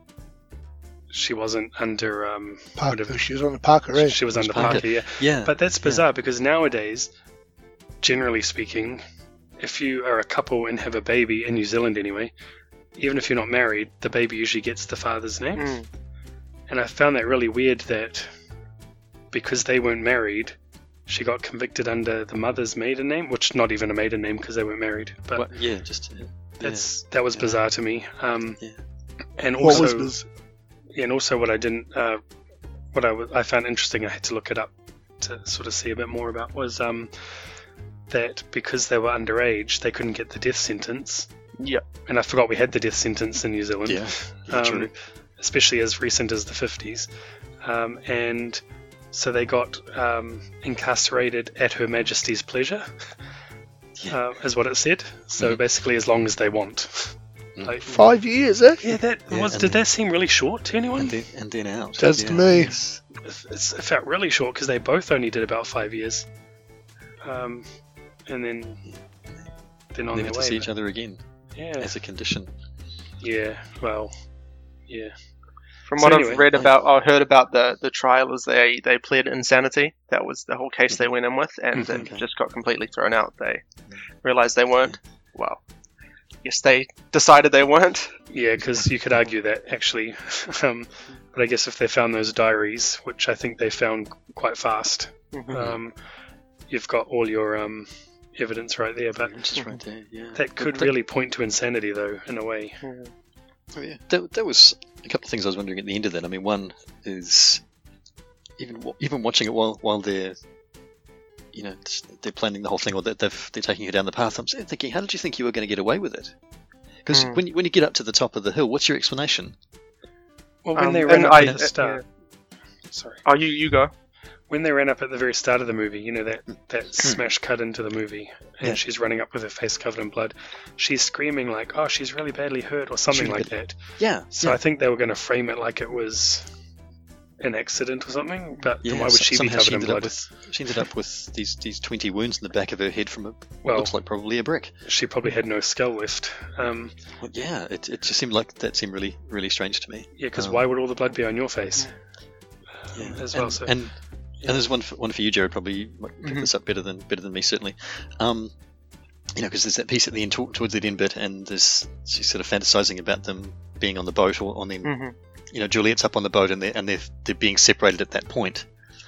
she wasn't under um, Parker. whatever- She was on the Parker, eh? she was It was under Parker. Parker, yeah. Yeah. But that's bizarre because nowadays, generally speaking, if you are a couple and have a baby in New Zealand anyway, even if you're not married, the baby usually gets the father's name. Mm. And I found that really weird that because they weren't married, she got convicted under the mother's maiden name, which not even a maiden name because they weren't married. But Well, yeah, just yeah. that's that was Yeah. bizarre to me. Um, Yeah. And What also, was this? yeah, and also what I didn't, uh, what I, w- I found interesting, I had to look it up to sort of see a bit more about, was um, that because they were underage, they couldn't get the death sentence. Yep. And I forgot we had the death sentence in New Zealand, Yeah. Yeah, um, true. especially as recent as the fifties. Um, and so they got um, incarcerated at Her Majesty's pleasure, Yeah. uh, is what it said. So Mhm. basically, as long as they want. Mm. Like, Five years, eh? yeah, that Yeah, was. and Did then- that seem really short to anyone? And then, and then out. Does yeah. to me. Yes. It's, it felt really short because they both only did about five years, um, and then then on Never their to way. see each but- other again yeah, as a condition. yeah. Well, yeah. From So what anyway, I've read like- about, I heard about the the trial is they they pled insanity. That was the whole case they went in with, and Mhm. it just got completely thrown out. They realized they weren't. Well, yes, they decided they weren't. Yeah, because you could argue that actually, um, but I guess if they found those diaries, which I think they found quite fast, Mhm. um, you've got all your um, evidence right there. But Just right there, yeah. that could But really point to insanity, though, in a way. Mhm. Oh, yeah. That, that was a couple of things I was wondering at the end of that. I mean, one is even wa- even watching it while while they're you know they're planning the whole thing, or that they've they're taking her down the path. I'm sitting thinking, how did you think you were going to get away with it? Because Mm. when you, when you get up to the top of the hill, what's your explanation? Well, when Um, they ran and up I- at the start, sorry. Oh, you you go. When they ran up at the very start of the movie, you know, that, that smash cut into the movie, and Yeah. she's running up with her face covered in blood, she's screaming like, oh, she's really badly hurt, or something really like that. Yeah. So yeah. I think they were going to frame it like it was an accident or something, but then Yeah, why would so- she be somehow covered she in ended up blood? with she ended up with these these twenty wounds in the back of her head from a, what Well- looks like probably a brick. She probably had no skull left. Um, Well, yeah, it, it just seemed like that seemed really really strange to me. yeah, because Um, why would all the blood be on your face? Yeah. Um, as and, well, so- and yeah. and there's one for, one for you, Jared. Probably you might pick Mhm. this up better than better than me, certainly. Um, you know, because there's that piece at the end to- towards the end bit, and there's she's sort of fantasizing about them being on the boat, or on them. Mhm. You know, Juliet's up on the boat, and they're and they're they're being separated at that point.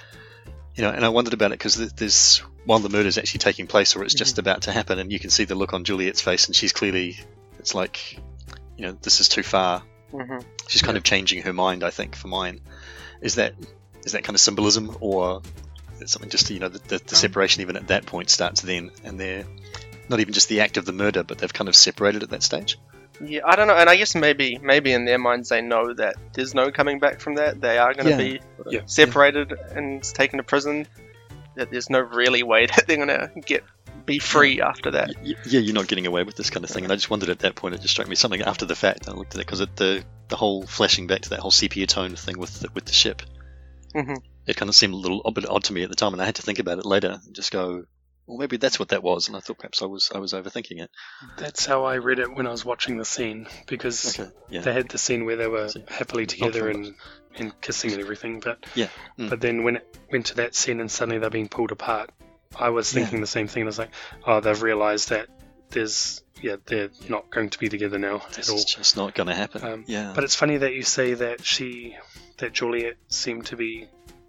You know, and I wondered about it because there's while the murder's actually taking place, or it's just about to happen, and you can see the look on Juliet's face, and she's clearly, it's like, you know, this is too far. Mhm. She's kind of changing her mind, I think, for mine. Is that is that kind of symbolism, or is it something just, you know, the, the, the separation even at that point starts then, and they're not even just the act of the murder, but they've kind of separated at that stage? Yeah, I don't know, and I guess maybe maybe in their minds they know that there's no coming back from that. They are going to Yeah. be Yeah. separated and taken to prison. That there's no really way that they're going to get be free after that. Y- yeah, you're not getting away with this kind of thing, and I just wondered at that point, it just struck me something after the fact. I looked at it because the the whole flashing back to that whole sepia tone thing with the, with the ship, Mhm. it kind of seemed a little a bit odd to me at the time, and I had to think about it later and just go, well, maybe that's what that was, and I thought perhaps I was I was overthinking it. That's how I read it when I was watching the scene, because Okay, yeah, they had the scene where they were So, happily it's not together from and, and kissing and everything, but Yeah, mm. but then when it went to that scene and suddenly they're being pulled apart, I was Yeah. thinking the same thing. I was like, oh, they've realised that there's yeah they're not going to be together now this at all. is just not going to happen. Um, yeah, But it's funny that you say that she that Juliet seemed to be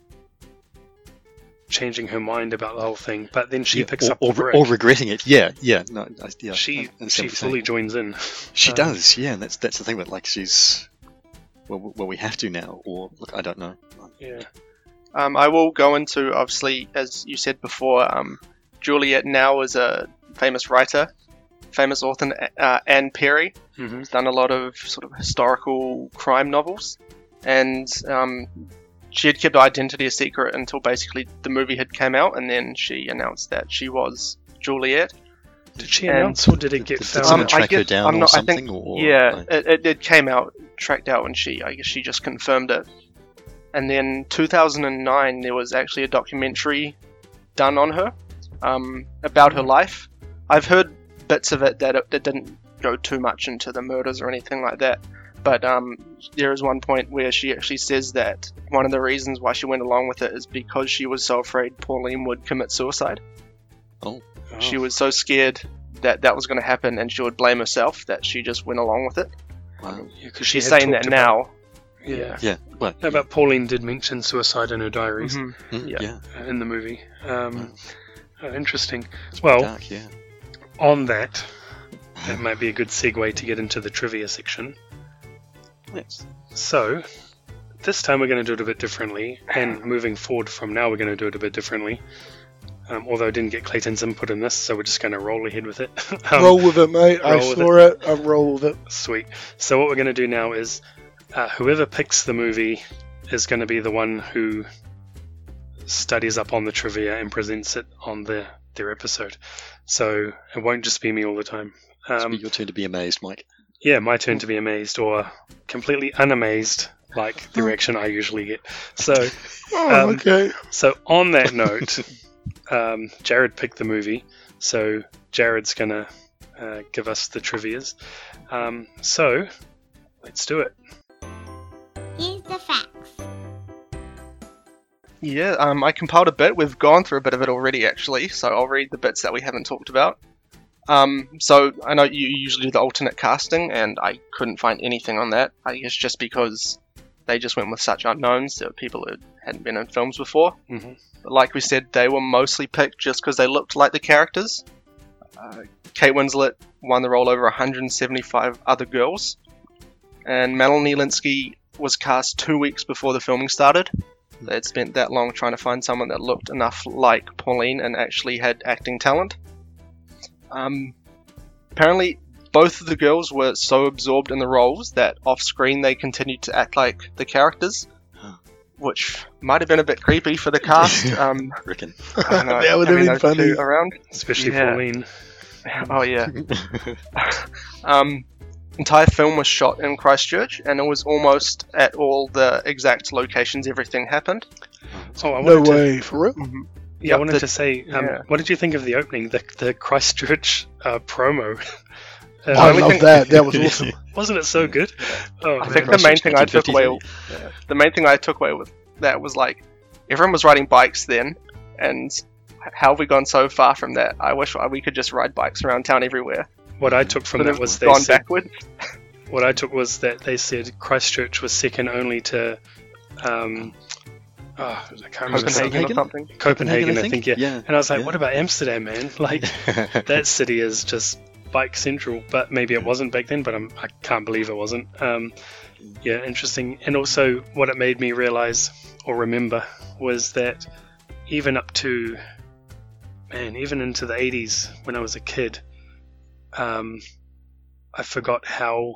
changing her mind about the whole thing, but then she Yeah, picks or, up the or, brick. or regretting it. Yeah, yeah, no, I, yeah. she I understand she what you're fully saying. joins in. She um, does, yeah, and that's that's the thing. But like, she's well, well, we have to now, or look, I don't know. Yeah. Um, I will go into, obviously, as you said before, um, Juliet now is a famous writer, famous author, uh, Anne Perry. Mm-hmm. Has done a lot of sort of historical crime novels, and um, she had kept her identity a secret until basically the movie had came out, and then she announced that she was Juliet. Did she And- announce, or did it get Did found? someone Um, track I guess- her down I'm or not- I something? think- or, Yeah, like- it, it, it came out, tracked out, and she, I guess she just confirmed it. And then two thousand nine, there was actually a documentary done on her, um, about her life. I've heard bits of it that it, it didn't go too much into the murders or anything like that. But um, there is one point where she actually says that one of the reasons why she went along with it is because she was so afraid Pauline would commit suicide. Oh, Oh. She was so scared that that was going to happen and she would blame herself that she just went along with it. wow. Yeah, 'cause she She's had saying that talked about- now. Yeah. Yeah, well, No, but Pauline did mention suicide in her diaries Mhm. mm, yeah. yeah, uh, in the movie. Um, oh, interesting. Well, dark, yeah. on that, that might be a good segue to get into the trivia section. Yes. So, this time we're going to do it a bit differently, and moving forward from now, we're going to do it a bit differently. Um, although I didn't get Clayton's input in this, so we're just going to roll ahead with it. um, roll with it, mate. I roll with saw it. I roll with it. Sweet. So what we're going to do now is uh, whoever picks the movie is going to be the one who studies up on the trivia and presents it on the, their episode. So it won't just be me all the time. It's Um, your turn to be amazed, Mike. yeah, my turn to be amazed or completely unamazed, like the reaction I usually get. So, Oh, Um, okay. so on that note, um, Jared picked the movie, so Jared's gonna uh, give us the trivias. Um, so let's do it. Here's the facts. Yeah, um, I compiled a bit. We've gone through a bit of it already, actually, so I'll read the bits that we haven't talked about. Um, so I know you usually do the alternate casting, and I couldn't find anything on that. I guess just because they just went with such unknowns. There were people who hadn't been in films before. Mhm. But like we said, they were mostly picked just because they looked like the characters. Uh, Kate Winslet won the role over one hundred seventy-five other girls, and Melanie Linsky was cast two weeks before the filming started. They had spent that long trying to find someone that looked enough like Pauline and actually had acting talent. Um, apparently, both of the girls were so absorbed in the roles that off-screen they continued to act like the characters, which might have been a bit creepy for the cast. Um, Reckon. I don't know, That would have having been those funny. two around. Especially Yeah. Pauline. Oh yeah. um, entire film was shot in Christchurch, and it was almost at all the exact locations everything happened. Oh, I No wanted to, way. For real? yeah, I Yep, wanted the- to say, um, yeah. what did you think of the opening, the the Christchurch uh, promo? Uh, I only love thing- that. That was awesome. wasn't it so good? Oh, I man. think the main Christchurch thing I took away, nineteen yeah, the main thing I took away with that was like everyone was riding bikes then, and how have we gone so far from that? I wish we could just ride bikes around town everywhere. what I took from But that they've was they gone said, backwards. what I took was that they said Christchurch was second only to um, oh, I can't remember Copenhagen or Copenhagen? something. Copenhagen, I think. Yeah. Yeah. And I was like, yeah. what about Amsterdam, man? Like that city is just bike central, but maybe it wasn't back then. But I'm, I can't believe it wasn't. Um, yeah, interesting. And also, what it made me realize or remember was that even up to man, even into the eighties when I was a kid, um, I forgot how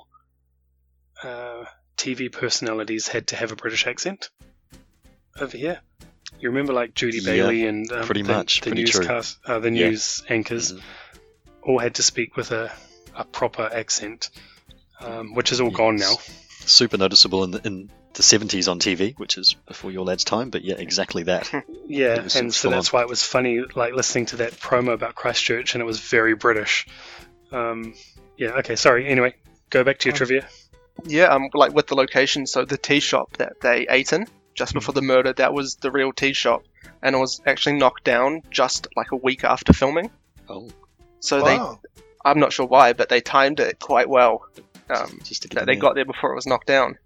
uh, T V personalities had to have a British accent over here. You remember, like Judy Yeah, Bailey and um, pretty the, much, the pretty true. newscast, uh, the Yeah. news anchors Mhm. all had to speak with a, a proper accent, um, which is all Yes. gone now. Super noticeable in the, in the seventies on T V, which is before your lad's time, but yeah, exactly that. Yeah, It was and so full that's why it was funny, like listening to that promo about Christchurch, and it was very British. Um, yeah, okay, sorry. Anyway, go back to your Oh. trivia. Yeah, um, like with the location. So the tea shop that they ate in just before the murder, that was the real tea shop, and it was actually knocked down just like a week after filming. Oh, So they, Wow. I'm not sure why, but they timed it quite well. Um, just to get that in they there. got there before it was knocked down.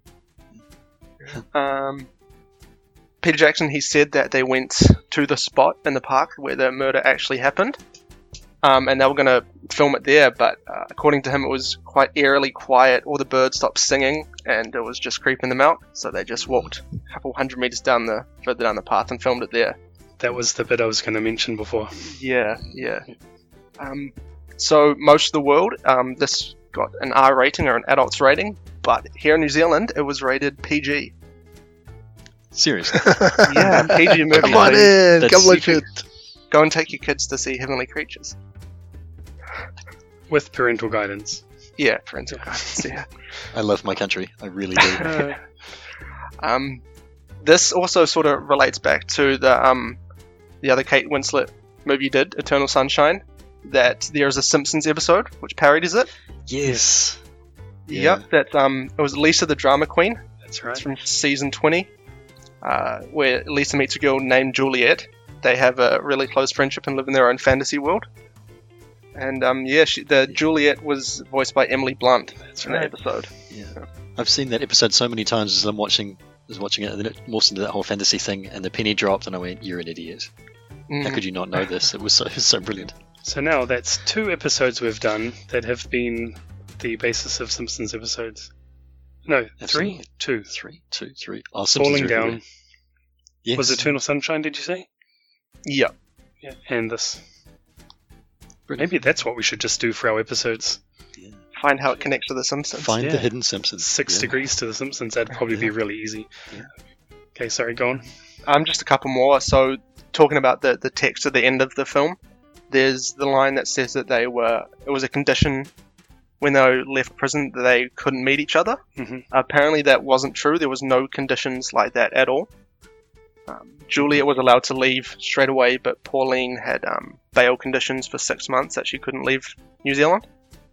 Um, Peter Jackson, he said that they went to the spot in the park where the murder actually happened, um, and they were going to film it there, but uh, according to him, it was quite eerily quiet. All the birds stopped singing, and it was just creeping them out. So they just walked a couple hundred meters down the further down the path and filmed it there. That was the bit I was going to mention before. Yeah, yeah. Um, so most of the world, um, this got an R rating or an adults rating, but here in New Zealand, it was rated P G. Seriously. Yeah, P G movie. Come on so in, That's- come watch it. Go and take your kids to see Heavenly Creatures. With parental guidance. Yeah, parental guidance. Yeah. I love my country. I really do. Uh, Um, this also sort of relates back to the um, the other Kate Winslet movie you did, Eternal Sunshine. That there is a Simpsons episode which parodies it. Yes. Yeah. Yep, that um, it was Lisa the Drama Queen. that's right. It's from season twenty, uh, where Lisa meets a girl named Juliet. They have a really close friendship and live in their own fantasy world. And um, yeah, she, the Juliet was voiced by Emily Blunt That's in that right. episode. Yeah. I've seen that episode so many times as I'm watching was watching it, and then it morphs into that whole fantasy thing, and the penny dropped, and I went, "You're an idiot. Mm. How could you not know this?" It was so, it was so brilliant. So now that's two episodes we've done that have been the basis of Simpsons episodes. No, Absolutely. three? Two. Three, two, three. Oh, Simpsons Falling are Down. everywhere. Yes. Was Eternal Sunshine, did you say? Yeah. Yeah. And this. Brilliant. Maybe that's what we should just do for our episodes. Yeah. Find how it connects to the Simpsons. Find Yeah. the hidden Simpsons. Six Yeah. degrees to the Simpsons, that'd probably be Yeah. really easy. Yeah. Okay, sorry, go on. Um, just a couple more. So, talking about the, the text at the end of the film, there's the line that says that they were, it was a condition when they left prison that they couldn't meet each other. hmm Apparently that wasn't true. There was no conditions like that at all. Um, Juliet was allowed to leave straight away, but Pauline had um, bail conditions for six months that she couldn't leave New Zealand.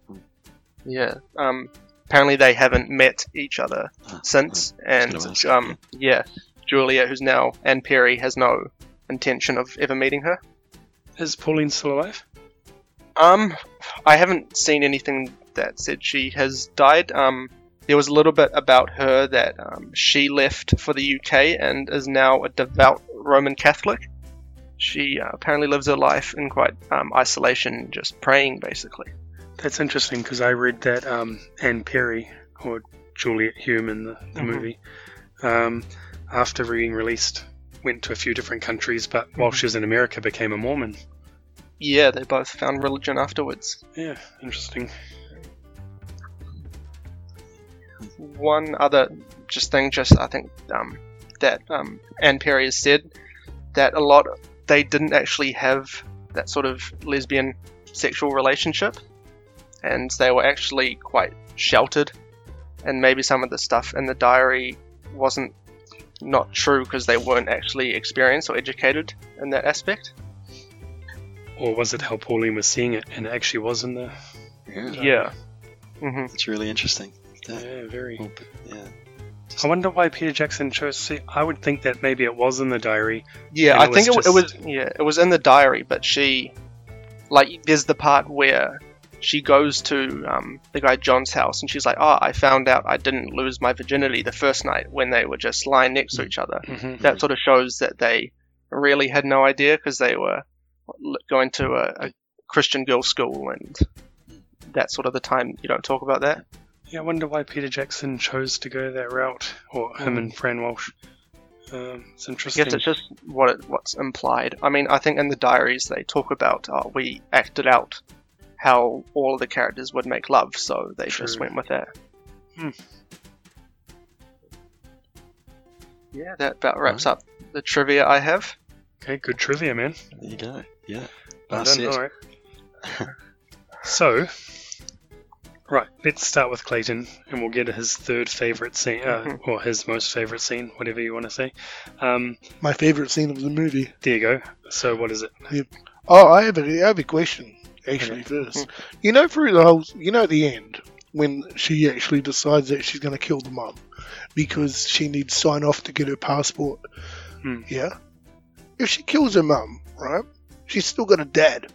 Yeah. Um, apparently they haven't met each other Ah, since, and gonna ask, um, yeah, Juliet, who's now Anne Perry, has no intention of ever meeting her. Is Pauline still alive? Um, I haven't seen anything that said she has died. Um, there was a little bit about her that um, she left for the U K and is now a devout Roman Catholic. She uh, apparently lives her life in quite um, isolation, just praying basically. That's interesting because I read that um, Anne Perry, or Juliet Hume in the, the Mhm. movie, um, after being released, went to a few different countries, but while she was in America, became a Mormon. Yeah, they both found religion afterwards. Yeah, interesting. One other just thing, just I think um, that um, Anne Perry has said that a lot they didn't actually have that sort of lesbian sexual relationship, and they were actually quite sheltered, and maybe some of the stuff in the diary wasn't not true because they weren't actually experienced or educated in that aspect. Or was it how Pauline was seeing it, and it actually was in the... Yeah. Yeah. hmm It's really interesting. Yeah. Yeah, very... Well, yeah. I wonder why Peter Jackson chose... See, I would think that maybe it was in the diary. Yeah, And I it think it, was w- it just- was. Yeah, it was in the diary, but she, like, there's the part where she goes to um, the guy John's house, and she's like, "Oh, I found out I didn't lose my virginity the first night when they were just lying next to each other." Mm-hmm. That sort of shows that they really had no idea because they were going to a, a Christian girls' school, and that's sort of the time you don't talk about that. Yeah, I wonder why Peter Jackson chose to go that route, or him and Fran Walsh. Um, it's I interesting. guess it's just what it, what's implied. I mean, I think in the diaries they talk about, oh, we acted out how all of the characters would make love, so they just True. went with that. Hmm. Yeah, that about wraps up the trivia I have. Okay, good trivia, man. There you go. Yeah. Well That's done, it. alright. So, right, let's start with Clayton, and we'll get his third favourite scene, uh, Mhm. or his most favourite scene, whatever you want to say. Um, My favourite scene of the movie. there you go. So, what is it? Oh, I have a, I have a question, actually, first. You know, through the whole, you know, at the end, when she actually decides that she's going to kill the mum because she needs sign off to get her passport. Hmm. Yeah? If she kills her mum, right, she's still got a dad.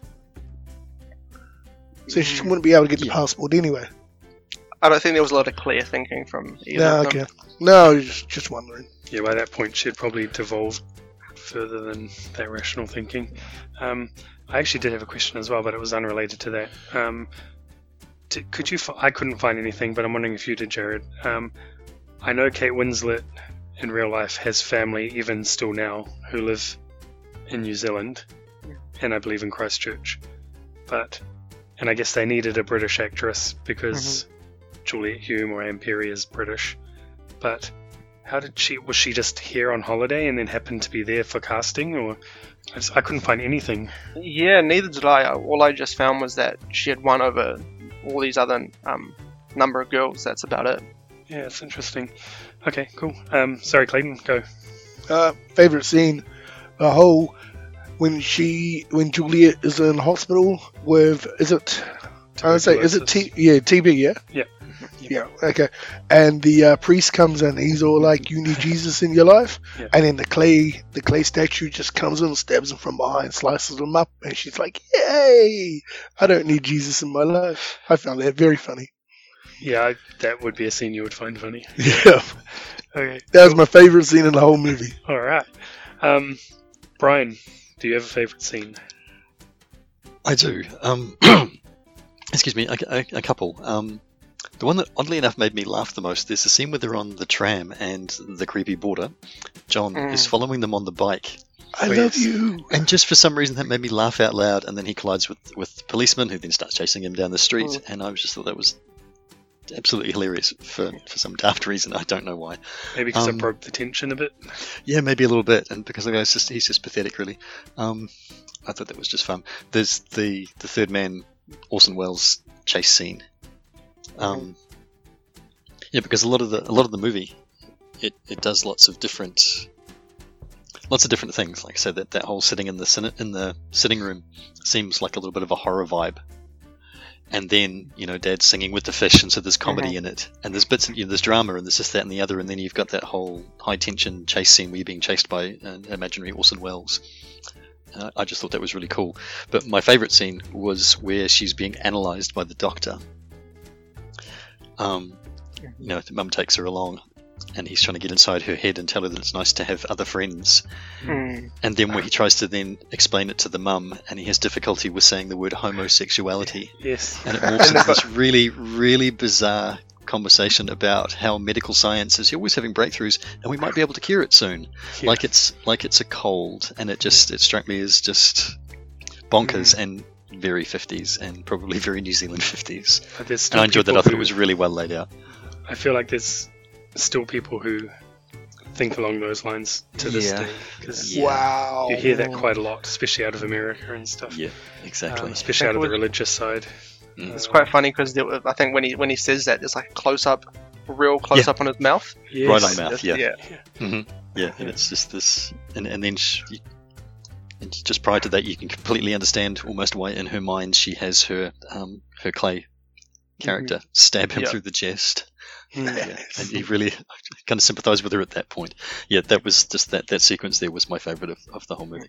So she wouldn't be able to get the Yeah. passport anyway. I don't think there was a lot of clear thinking from either No, of them. okay. No, just, just wondering. Yeah, by that point, she had probably devolved further than that rational thinking. Um, I actually did have a question as well, but it was unrelated to that. Um, did, could you? F- I couldn't find anything, but I'm wondering if you did, Jared. Um, I know Kate Winslet in real life has family, even still now, who live in New Zealand, and I believe in Christchurch. But, and I guess they needed a British actress because mm-hmm. Juliette Hume or Anne Perry is British. But how did she? Was she just here on holiday and then happened to be there for casting, or I, just, I couldn't find anything. Yeah, neither did I. All I just found was that she had won over all these other um, number of girls. That's about it. Yeah, it's interesting. Okay, cool. Um, sorry, Clayton, go. Uh, favorite scene, the whole when she when Juliet is in hospital with is it? I would say is it T? Yeah, T B. Yeah. Yeah. Yeah, okay. And the uh, priest comes in. He's all like, "You need Jesus in your life." Yeah. And then the clay, the clay statue just comes in, stabs him from behind, slices him up, and she's like, "Yay! I don't need Jesus in my life." I found that very funny. Yeah, I, that would be a scene you would find funny. Yeah. Okay. That was my favorite scene in the whole movie. All right. Um, Brian, do you have a favorite scene? I do. Um, excuse me, a, a, a couple. Um, the one that oddly enough made me laugh the most, there's a scene where they're on the tram and the creepy boarder, John, mm. is following them on the bike. I oh, love yes. you. And just for some reason that made me laugh out loud, and then he collides with, with the policeman who then starts chasing him down the street, mm. and I just thought that was absolutely hilarious for, for some daft reason. I don't know why. Maybe because um, it broke the tension a bit? Yeah, maybe a little bit, and because the guy's just, he's just pathetic, really. Um, I thought that was just fun. There's the, the third man, Orson Welles chase scene. Um, yeah, because a lot of the a lot of the movie, it, it does lots of different lots of different things. Like I said, that, that whole sitting in the in the sitting room seems like a little bit of a horror vibe. And then, you know, Dad's singing with the fish, and so there's comedy mm-hmm. in it, and there's bits, of, you know, there's drama, and there's this, that, and the other, and then you've got that whole high tension chase scene where you're being chased by an imaginary Orson Welles. Uh, I just thought that was really cool. But my favourite scene was where she's being analysed by the doctor. Um, you know, Mum takes her along, and he's trying to get inside her head and tell her that it's nice to have other friends. Mm. And then where he tries to then explain it to the mum, and he has difficulty with saying the word homosexuality. Yes. And it morphs into this really, really bizarre conversation about how medical science is always having breakthroughs, and we might be able to cure it soon. Yeah. Like it's like it's a cold, and it just it struck me as just bonkers mm. and very fifties, and probably very New Zealand fifties. But there's and I enjoyed that. I thought who, it was really well laid out. I feel like there's still people who think along those lines to this yeah. day. Cause yeah. Wow. You hear that quite a lot, especially out of America and stuff. Yeah, exactly. Um, especially out of the religious side. Mm. It's quite funny because I think when he when he says that, there's like a close up, real close yeah. up on his mouth. Yes. Right on mouth, yeah. Yeah. Yeah. Mm-hmm. yeah, and it's just this, and, and then she, and just prior to that, you can completely understand almost why in her mind she has her um, her clay character mm-hmm. stab him yeah. through the chest. Mm. Yeah, and you really kind of sympathise with her at that point. Yeah, that was just that, that sequence there was my favourite of, of the whole movie.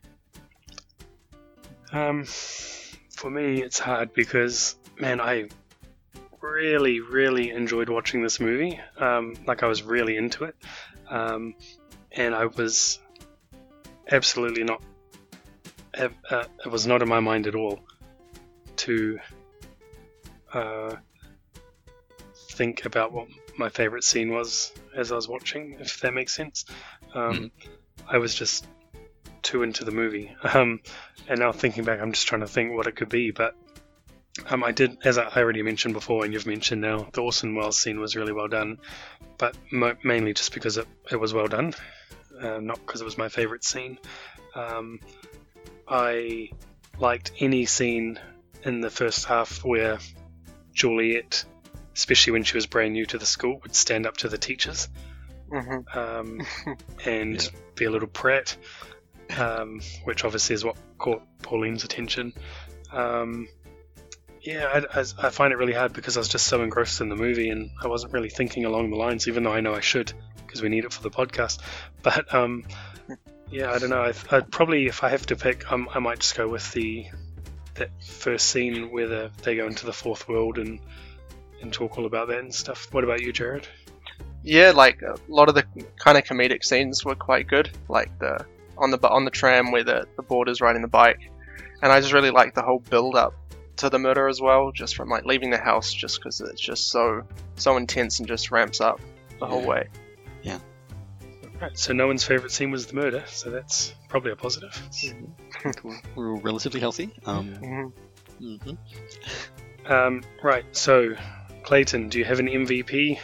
Um, for me, it's hard because, man, I really, really enjoyed watching this movie. Um, like I was really into it, um, and I was absolutely not. Uh, it was not in my mind at all to uh, think about what my favourite scene was as I was watching, if that makes sense. Um, mm. I was just too into the movie. Um, and now thinking back, I'm just trying to think what it could be. But um, I did, as I already mentioned before, and you've mentioned now, the Orson Welles scene was really well done. But mo- mainly just because it, it was well done, uh, not because it was my favourite scene. Um, I liked any scene in the first half where Juliet, especially when she was brand new to the school, would stand up to the teachers mm-hmm. um, and yeah. be a little prat, um, which obviously is what caught Pauline's attention. Um, yeah, I, I, I find it really hard because I was just so engrossed in the movie and I wasn't really thinking along the lines, even though I know I should because we need it for the podcast. But um, yeah, I don't know. I'd, I'd probably, if I have to pick, um, I might just go with the that first scene where the, they go into the fourth world and and talk all about that and stuff. What about you, Jared? Yeah, like a lot of the kind of comedic scenes were quite good. Like the on the on the tram where the the boarder's riding the bike, and I just really like the whole build up to the murder as well, just from like leaving the house, just because it's just so so intense and just ramps up the whole Yeah. way. Right, so no one's favourite scene was the murder, so that's probably a positive. We're, we're all relatively healthy. Um, Mhm. mhm. Um, right, so Clayton, do you have an M V P?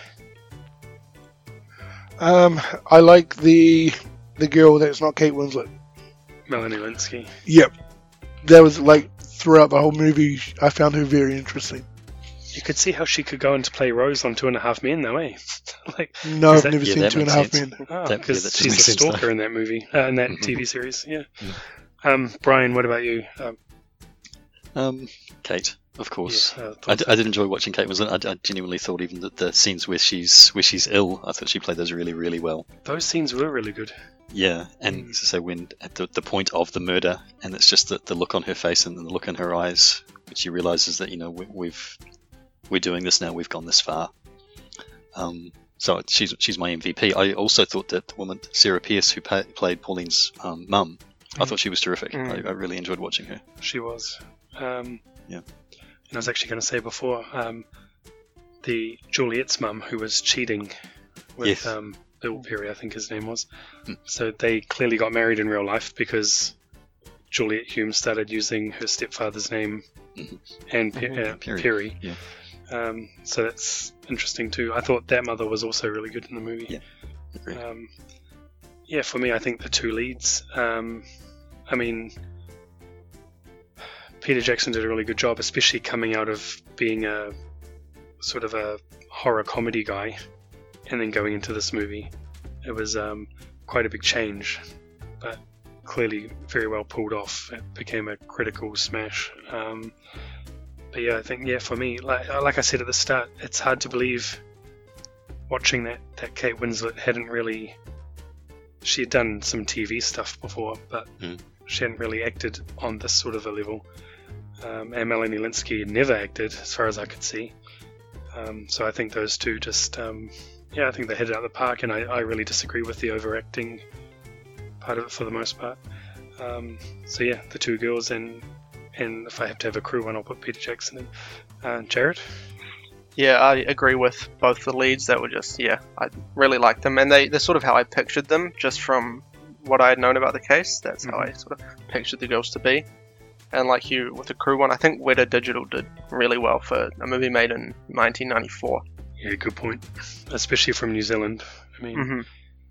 Um, I like the the girl that's not Kate Winslet. Melanie Linsky. Yep, that was like throughout the whole movie. I found her very interesting. You could see how she could go on to play Rose on Two and a Half Men, though, eh? like, No, Is I've that- never yeah, seen that Two and a makes Half sense. Men. oh, That- because yeah, that does she's make a sense, stalker though. in that movie, uh, in that Mhm. T V series. Yeah. Yeah. Um, Brian, what about you? Um, Um, Kate, of course. yeah, uh, I, d- I did enjoy watching Kate Winslet. I, I genuinely thought even that the scenes where she's where she's ill, I thought she played those really, really well. those scenes were really good. Yeah, and Mm. as I say, when at the, the point of the murder, and it's just the, the look on her face and the look in her eyes, when she realizes that you know we, we've we're doing this now, we've gone this far. Um, so she's she's my M V P. I also thought that the woman Sarah Pierce, who pa- played Pauline's um, mum, I Mm. thought she was terrific. Mm. I, I really enjoyed watching her. She was. Um, Yeah. And I was actually going to say before, um, the Juliet's mum who was cheating with Yes. um, Bill Perry, I think his name was. Hmm. So they clearly got married in real life because Juliet Hume started using her stepfather's name Mhm. and Pe- Mhm. uh, Perry, Perry. yeah. Um, so that's interesting too. I thought that mother was also really good in the movie. Yeah. Agreed. Um, yeah, for me, I think the two leads. Um, I mean, Peter Jackson did a really good job, especially coming out of being a sort of a horror comedy guy and then going into this movie. It was um, quite a big change, but clearly very well pulled off. It became a critical smash. Um, but yeah, I think yeah, for me, like like I said at the start, it's hard to believe watching that that Kate Winslet hadn't really. She had done some T V stuff before, but Mm. she hadn't really acted on this sort of a level. Um, and Melanie Linsky had never acted, as far as I could see. Um, so I think those two just, um, yeah, I think they hit it out of the park, and I, I really disagree with the overacting part of it for the most part. Um, so yeah, the two girls, and and if I have to have a crew one, I'll put Peter Jackson in. Uh, Jared? Yeah, I agree with both the leads. That were just, yeah, I really liked them, and they they're sort of how I pictured them, just from what I had known about the case. That's how I sort of pictured the girls to be. And like you with the crew one, I think Weta Digital did really well for a movie made in nineteen ninety-four. Yeah, good point. Especially from New Zealand. I mean, hmm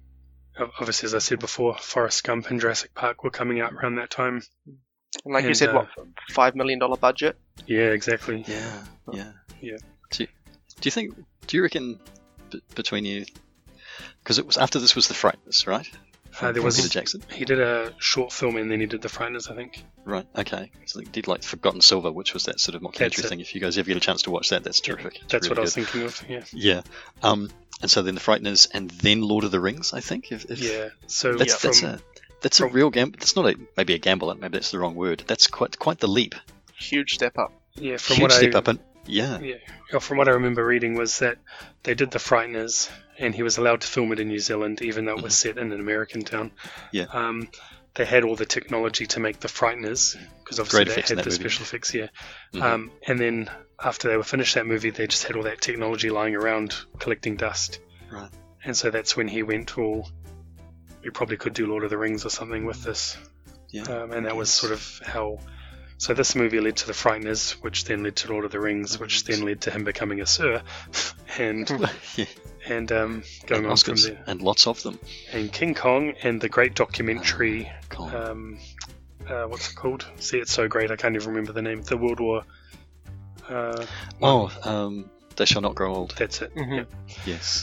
ob- obviously, as I said before, Forrest Gump and Jurassic Park were coming out around that time. And like you And, said, uh, what five million dollar budget? Yeah, exactly. Yeah, yeah, Yeah. Do you, do you think? Do you reckon b- between you? Because it was after this was the Frighteners, right? Uh, there From was Peter Jackson, He did a short film and then he did The Frighteners, I think. right? Okay, so he did like Forgotten Silver, which was that sort of That's mockumentary it. thing. If you guys ever get a chance to watch that, that's terrific. It's That's really what I was good. thinking of. Yeah. Yeah. Um, and so then the Frighteners, and then Lord of the Rings. I think. If, if Yeah. So That's yeah, that's from, a that's from- a real gamble. That's not a maybe a gamble. Maybe that's the wrong word. That's quite quite the leap. Huge step up. yeah, from Huge what step I up. And yeah, yeah, well, from what I remember reading was that they did The Frighteners and he was allowed to film it in New Zealand even though it was set in an American town. Yeah. Um, they had all the technology to make The Frighteners because obviously Great they effects in had that the movie. special effects here. Mhm. Um, and then after they were finished that movie, they just had all that technology lying around collecting dust. Right. And so that's when he went, well, we probably could do Lord of the Rings or something with this. yeah. Um, and that was Yes. sort of how. So this movie led to The Frighteners, which then led to Lord of the Rings, Lord of the which Rings. then led to him becoming a Sir, and yeah. and um, going And on from Oscars, there. and lots of them. And King Kong and the great documentary. Kong. Um, uh, what's it called? See, it's so great. I can't even remember the name. The World War. Uh, oh, um, They Shall Not Grow Old. that's it. Mhm. Yeah. Yes.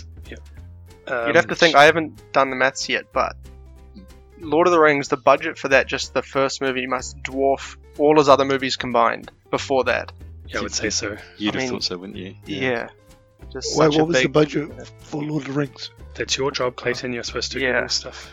Um, You'd have to think. I haven't done the maths yet, but Lord of the Rings, the budget for that, just the first movie, must dwarf all his other movies combined. Before that, Yeah, I would say so. You'd I have mean, thought so, wouldn't you? yeah, just Wait, such a what was the big. budget for Lord of the Rings? That's your job, Clayton. You're supposed to Yeah. Google stuff.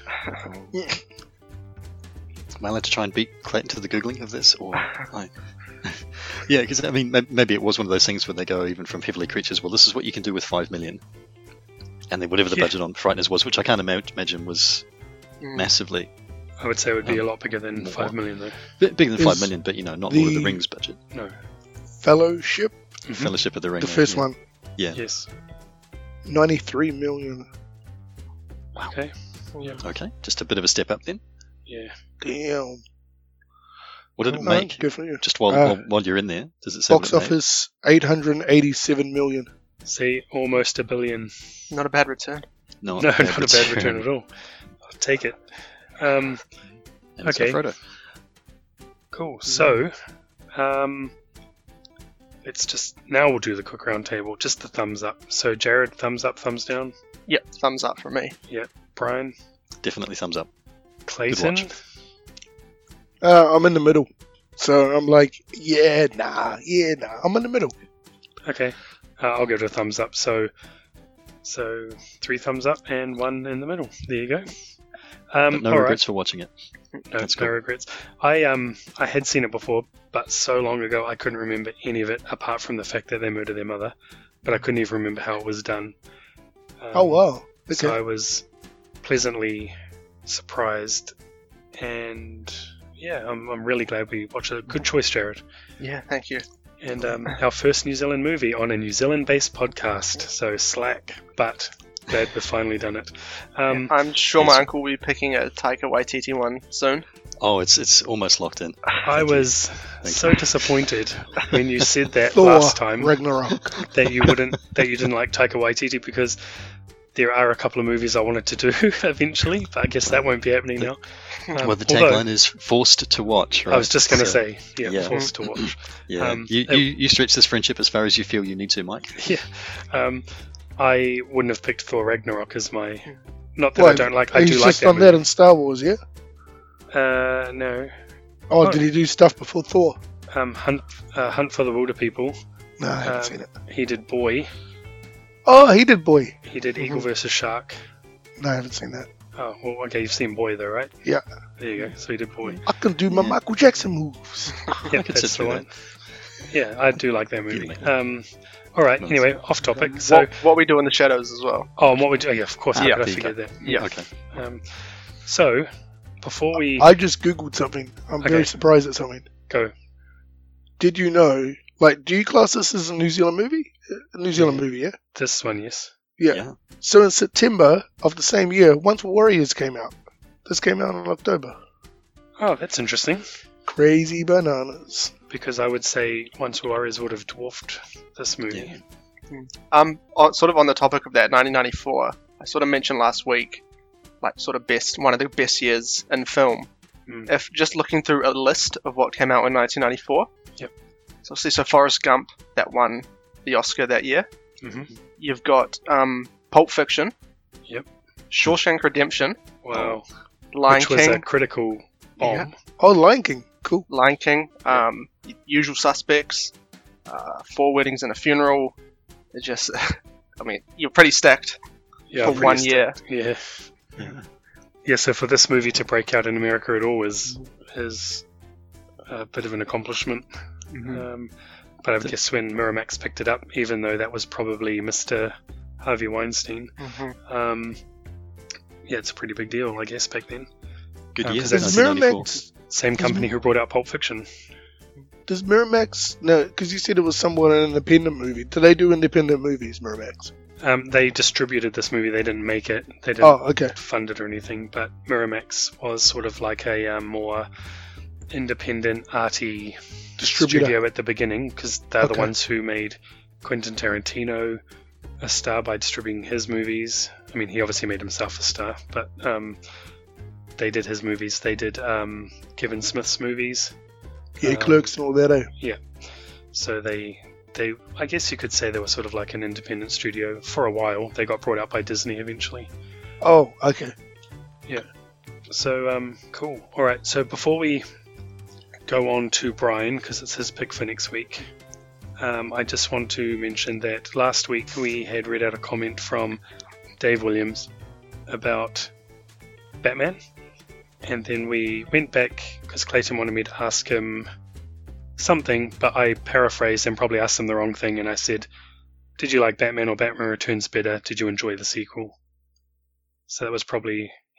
Am I allowed to try and beat Clayton to the googling of this, or? I... yeah, because I mean, may- maybe it was one of those things where they go even from Heavenly Creatures. Well, this is what you can do with five million, and then whatever the Yeah. budget on Frighteners was, which I can't ima- imagine was Mm. massively. I would say it would be Um, a lot bigger than more. five million though. Bit bigger than Is five million, but you know, not Lord of the the- Rings budget. No. Fellowship, Mhm. Fellowship of the Ring. the yeah, first yeah. one, Yeah. Yes. ninety-three million. Okay. Yeah. Okay, just a bit of a step up then. Yeah. Damn. What did it No, make? definitely. Just while, Uh, while while you're in there, does it say Box what it made? office, eight hundred eighty-seven million. See, almost a billion. Not a bad return. No, No, not a bad return at all. I'll take it. Um, And it's got Okay. Frodo. cool. So, um, let's just now we'll do the quick round table. Just the thumbs up. So, Jared, thumbs up, thumbs down. Yep, thumbs up from me. Brian, Definitely thumbs up. Clayton. watch. Uh, I'm in the middle. So I'm like, yeah, nah, yeah, nah. I'm in the middle. Okay, uh, I'll give it a thumbs up. So, so three thumbs up and one in the middle. There you go. Um, But no all right. regrets for watching it. No, That's no cool. regrets. I um I had seen it before, but so long ago I couldn't remember any of it apart from the fact that they murdered their mother. But I couldn't even remember how it was done. Um, Oh, wow. Okay. So I was pleasantly surprised, and yeah, I'm I'm really glad we watched it. Good choice, Jared. Yeah, thank you. And um, our first New Zealand movie on a New Zealand-based podcast. So slack, but glad we've finally done it. Um, I'm sure my yes. uncle will be picking a Taika Waititi one soon. Oh, it's it's almost locked in. I was Thank so disappointed when you said that Thor, last time Ragnarok. that you wouldn't that you didn't like Taika Waititi, because there are a couple of movies I wanted to do eventually, but I guess that won't be happening now. Um, well, the although, tagline is "forced to watch." Right? I was just going to So, say, yeah, yeah. forced to watch. yeah. um, you, it- you you stretch this friendship as far as you feel you need to, Mike. Yeah, um, I wouldn't have picked Thor Ragnarok as my. Not that I What, don't like. I he's do like just that done movie. that in Star Wars, yeah? Uh, no, Oh, Oh. did he do stuff before Thor? um, Hunt uh, Hunt for the Wilder People. No, I haven't Um, seen it. He did Boy. Oh, he did Boy. He did Eagle Mhm. versus Shark. No, I haven't seen that. Oh, well, okay, you've seen Boy though, right? Yeah. There you go. So he did Boy. I can do my Yeah. Michael Jackson moves. Yeah, could that's sit the through one. Yeah, I do like that movie. like that. Um, all right. Nice. Anyway, off topic. So, what, what we do in the shadows as well. oh, and what we do? Oh, yeah, of course. How Yeah. could I There you forget that? Yeah. Okay. Um, so, before we I just googled something. I'm Okay. very surprised at something. go, Did you know? Like, do you class this as a New Zealand movie? A New Zealand movie, yeah. this one, yes. Yeah. Yeah. So in September of the same year, Once Warriors came out. This came out in October. Oh, that's interesting. Crazy bananas. Because I would say Once Warriors would have dwarfed this movie. Yeah. Um, on, sort of on the topic of that, nineteen ninety-four, I sort of mentioned last week, like sort of best, one of the best years in film. Mm. If just looking through a list of what came out in nineteen ninety-four. Yep. So obviously, so Forrest Gump, that won the Oscar that year. hmm You've got um, Pulp Fiction. Yep. Shawshank Redemption. Wow. Lion Which was King. a critical bomb. Oh, Lion King. Cool. Lion King. Um, Usual Suspects. Uh, Four Weddings and a Funeral. It just, I mean, you're pretty stacked Yeah, for pretty one st- year. Yeah. Yeah. Yeah, so for this movie to break out in America at all is is a bit of an accomplishment. Um, but I The- guess when Miramax picked it up, even though that was probably Mister Harvey Weinstein, Mhm. um, yeah, it's a pretty big deal, I guess, back then. Good Uh, year. 'cause Does that's nineteen ninety-four. Miramax, Same company who brought out Pulp Fiction. does Miramax, no, because you said it was somewhat an independent movie. Do they do independent movies, Miramax? Um, they distributed this movie. They didn't make it. They didn't Oh, okay. fund it or anything. But Miramax was sort of like a um, more independent, arty Distributor. studio at the beginning, because they're the Okay. ones who made Quentin Tarantino a star by distributing his movies. I mean, he obviously made himself a star, but um, they did his movies. They did um, Kevin Smith's movies. Yeah, Um, Clerks and all that, eh? So they, they, I guess you could say they were sort of like an independent studio for a while. They got brought out by Disney eventually. Oh, okay. So, um, cool. All right. So before we go on to Brian, because it's his pick for next week, um, I just want to mention that last week we had read out a comment from Dave Williams about Batman, and then we went back because Clayton wanted me to ask him something, but I paraphrased and probably asked him the wrong thing, and I said, "Did you like Batman or Batman Returns better? Did you enjoy the sequel?" So that was probably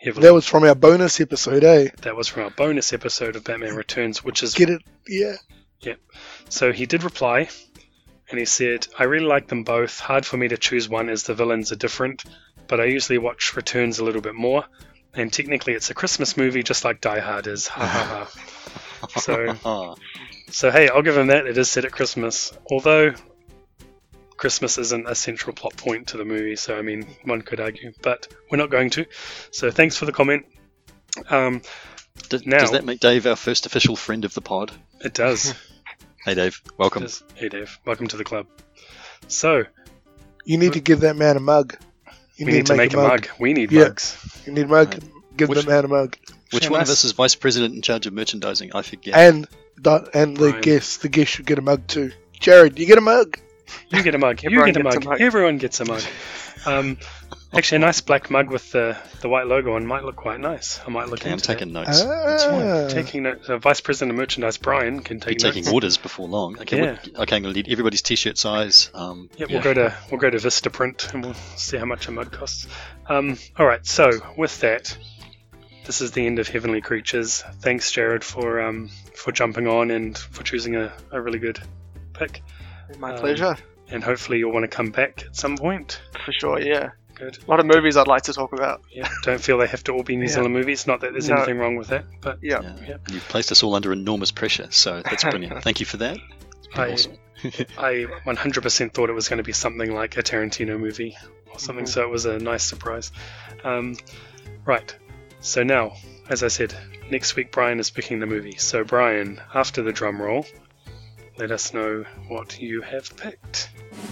heavily. That was from our bonus episode, eh? That was from our bonus episode of Batman Returns, which is... Get it? Yeah. Yep. So he did reply, and he said, I really like them both. Hard for me to choose one as the villains are different, but I usually watch Returns a little bit more. And technically it's a Christmas movie, just like Die Hard is. Ha ha ha. So, so, hey, I'll give him that. It is set at Christmas. Although... Christmas isn't a central plot point to the movie, so I mean, one could argue, but we're not going to. So thanks for the comment. Um, Does, now, does that make Dave our first official friend of the pod? It does. Hey Dave, welcome. It does. Hey Dave, welcome to the club. So You need to give that man a mug. You we need, need to make, make a mug. mug. We need yeah. mugs. You need a mug. Right. Give Which, that man a mug. Which yeah, one nice. of us is vice president in charge of merchandising? I forget. And the, and the Ryan. guest, the guest should get a mug too. Jared, you get a mug. You get a mug. You Everyone get a gets mug. a mug. Everyone gets a mug. Um, actually, a nice black mug with the, the white logo on might look quite nice. I might look Okay, I'm into taking that. notes. Ah. Taking notes. Uh, Vice President of Merchandise Brian can Be take taking notes. orders before long. Okay, Yeah. what, okay, I'm going to need everybody's t-shirt size. Um, Yep, yeah. we'll go to we'll go to Vistaprint and we'll see how much a mug costs. Um, all right, so with that, this is the end of Heavenly Creatures. Thanks, Jared, for um, for jumping on and for choosing a, a really good pick. My Um, pleasure. And hopefully you'll want to come back at some point. For sure, yeah. Good. A lot of movies I'd like to talk about. Yeah. Don't feel they have to all be New Yeah. Zealand movies. Not that there's No. anything wrong with that, but Yeah. Yeah. Yeah. You've placed us all under enormous pressure, so that's brilliant. Thank you for that. It's been I awesome. I one hundred percent thought it was going to be something like a Tarantino movie or something, Mhm. so it was a nice surprise. Um, right. So now, as I said, next week Brian is picking the movie. So Brian, after the drum roll, let us know what you have picked.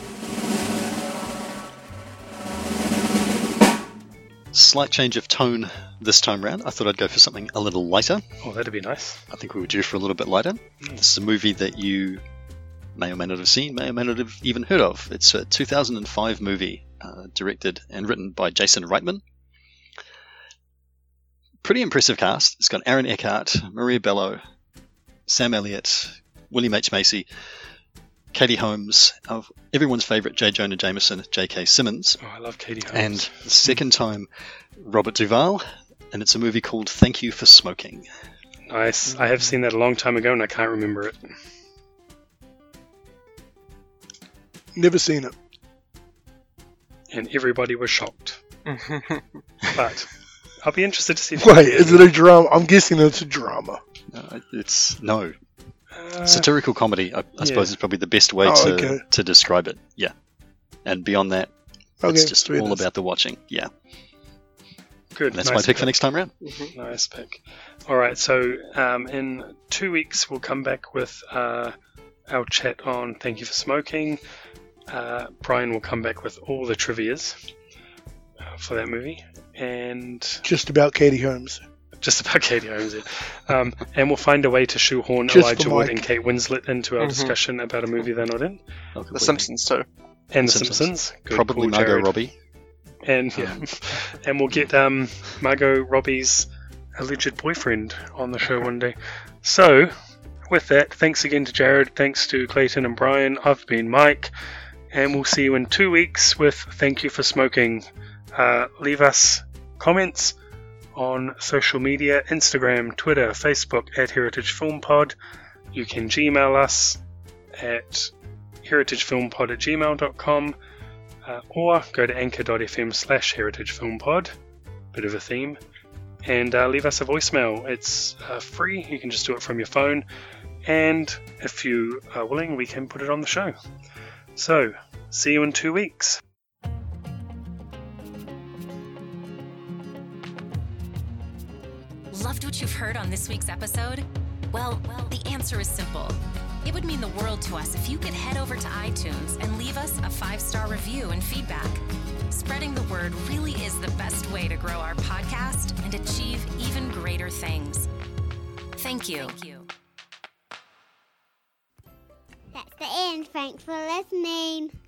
Slight change of tone this time round. I thought I'd go for something a little lighter. Oh, that'd be nice. I think we were due for a little bit lighter. This is a movie that you may or may not have seen, may or may not have even heard of. It's a two thousand five movie, uh, directed and written by Jason Reitman. Pretty impressive cast. It's got Aaron Eckhart, Maria Bello, Sam Elliott, William H. Macy, Katie Holmes, of everyone's favourite J. Jonah Jameson, J K. Simmons, Oh, I love Katie Holmes. and the second time Robert Duvall, and it's a movie called Thank You for Smoking. Nice. I have seen that a long time ago and I can't remember it. Never seen it. And everybody was shocked. But I'll be interested to see if Wait, is it a drama? I'm guessing it's a drama. Uh, it's no Uh, satirical comedy. I, I yeah. suppose is probably the best way Oh, to okay. to describe it. Yeah, and beyond that, Okay, it's just sweet. all about the watching. Yeah, Good. and that's nice my pick for next time round. Nice pick. All right, so um, in two weeks we'll come back with uh, our chat on Thank You for Smoking. Uh, Brian will come back with all the trivias uh, for that movie, and Just about Katie Holmes. just about Katie Holmes. Yeah. Um, and we'll find a way to shoehorn Just for Elijah Wood Mike. and Kate Winslet into our Mhm. discussion about a movie they're not in, Oh, The completely. Simpsons too. and The Simpsons. Simpsons. Good Probably call, Margot Jared. Robbie. And yeah, and we'll get um, Margot Robbie's alleged boyfriend on the show one day. So, with that, thanks again to Jared, thanks to Clayton and Brian. I've been Mike, and we'll see you in two weeks with Thank You for Smoking. Uh, leave us comments on social media, Instagram, Twitter, Facebook at Heritage Film Pod. You can Gmail us at heritagefilmpod at gmail dot com. Uh, or go to anchor.fm slash heritagefilmpod, bit of a theme, and uh, leave us a voicemail. It's uh, free, you can just do it from your phone, and if you are willing, we can put it on the show. So, see you in two weeks. Loved what you've heard on this week's episode? Well, well, the answer is simple. It would mean the world to us if you could head over to iTunes and leave us a five-star review and feedback. Spreading the word really is the best way to grow our podcast and achieve even greater things. Thank you. Thank you. That's the end. Thanks for listening.